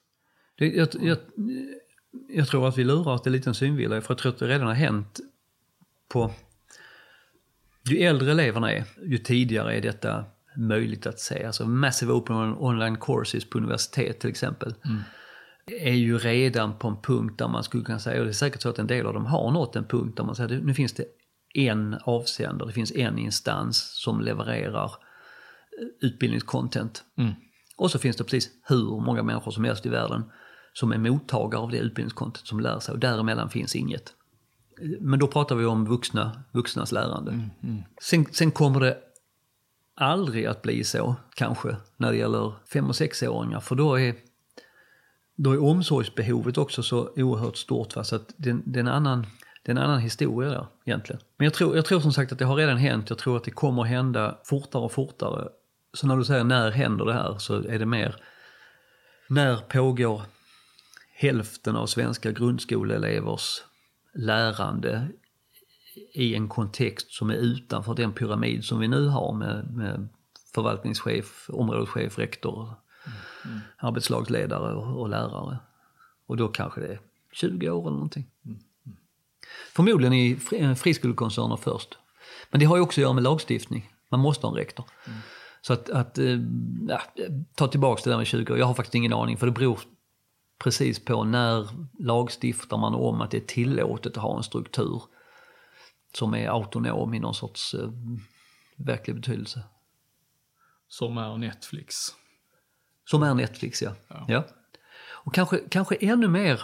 Jag tror att vi lurar att det är en liten synvilla, för jag tror att det redan har hänt på, ju äldre eleverna är, ju tidigare är detta möjligt att se. Alltså Massive Open Online Courses på universitet till exempel är ju redan på en punkt där man skulle kunna säga, och det är säkert så att en del av dem har nått en punkt där man säger nu finns det en avsändare, det finns en instans som levererar utbildningscontent. Och så finns det precis hur många människor som helst i världen som är mottagare av det utbildningscontent som lär sig och däremellan finns inget. Men då pratar vi om vuxnas lärande. Sen kommer det aldrig att bli så kanske när det gäller 5- och 6-åringar, för då är omsorgsbehovet också så oerhört stort, så att det är en annan historia där egentligen. Men jag tror som sagt att det har redan hänt, jag tror att det kommer hända fortare och fortare. Så när du säger när händer det här så är det mer när pågår hälften av svenska grundskoleelevers lärande i en kontext som är utanför den pyramid som vi nu har med förvaltningschef, områdeschef, rektor, arbetslagsledare och lärare. Och då kanske det är 20 år eller någonting. Förmodligen i friskolekoncerner först. Men det har ju också att göra med lagstiftning. Man måste ha en rektor. Så att ta tillbaka det där med 20 år. Jag har faktiskt ingen aning, för det beror precis på när lagstiftar man om att det är tillåtet att ha en struktur som är autonom i någon sorts verklig betydelse. Som är Netflix. Som är Netflix, ja. Och kanske ännu mer,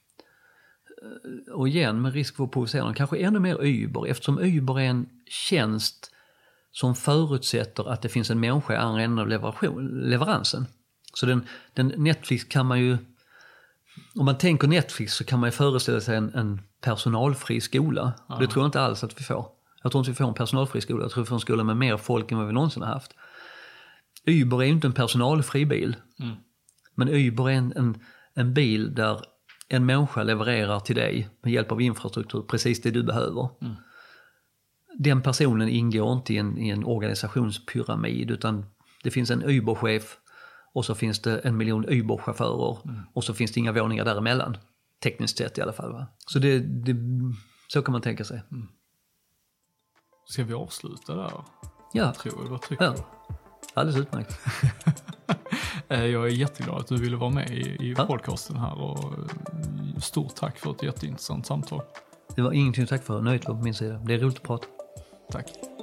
och igen med risk för att provocera, kanske ännu mer Uber, eftersom Uber är en tjänst som förutsätter att det finns en människa i andra änden av leveransen. Så den Netflix kan man ju, om man tänker Netflix så kan man ju föreställa sig en personalfri skola. Och det tror jag inte alls att vi får. Jag tror inte vi får en personalfri skola. Jag tror vi får en skola med mer folk än vad vi någonsin har haft. Uber är ju inte en personalfri bil. Men Uber är en bil där en människa levererar till dig med hjälp av infrastruktur precis det du behöver. Den personen ingår inte i en organisationspyramid, utan det finns en Uber-chef och så finns det 1 miljon Uber-chaufförer och så finns det inga våningar däremellan. Tekniskt sett i alla fall. Va? Så så kan man tänka sig. Ska vi avsluta där? Ja. Vad tycker du? Alldeles utmärkt. Jag är jätteglad att du ville vara med i podcasten här, och stort tack för ett jätteintressant samtal. Det var ingenting att tacka för, nöjt var på min sida. Det är roligt att prata. Tack.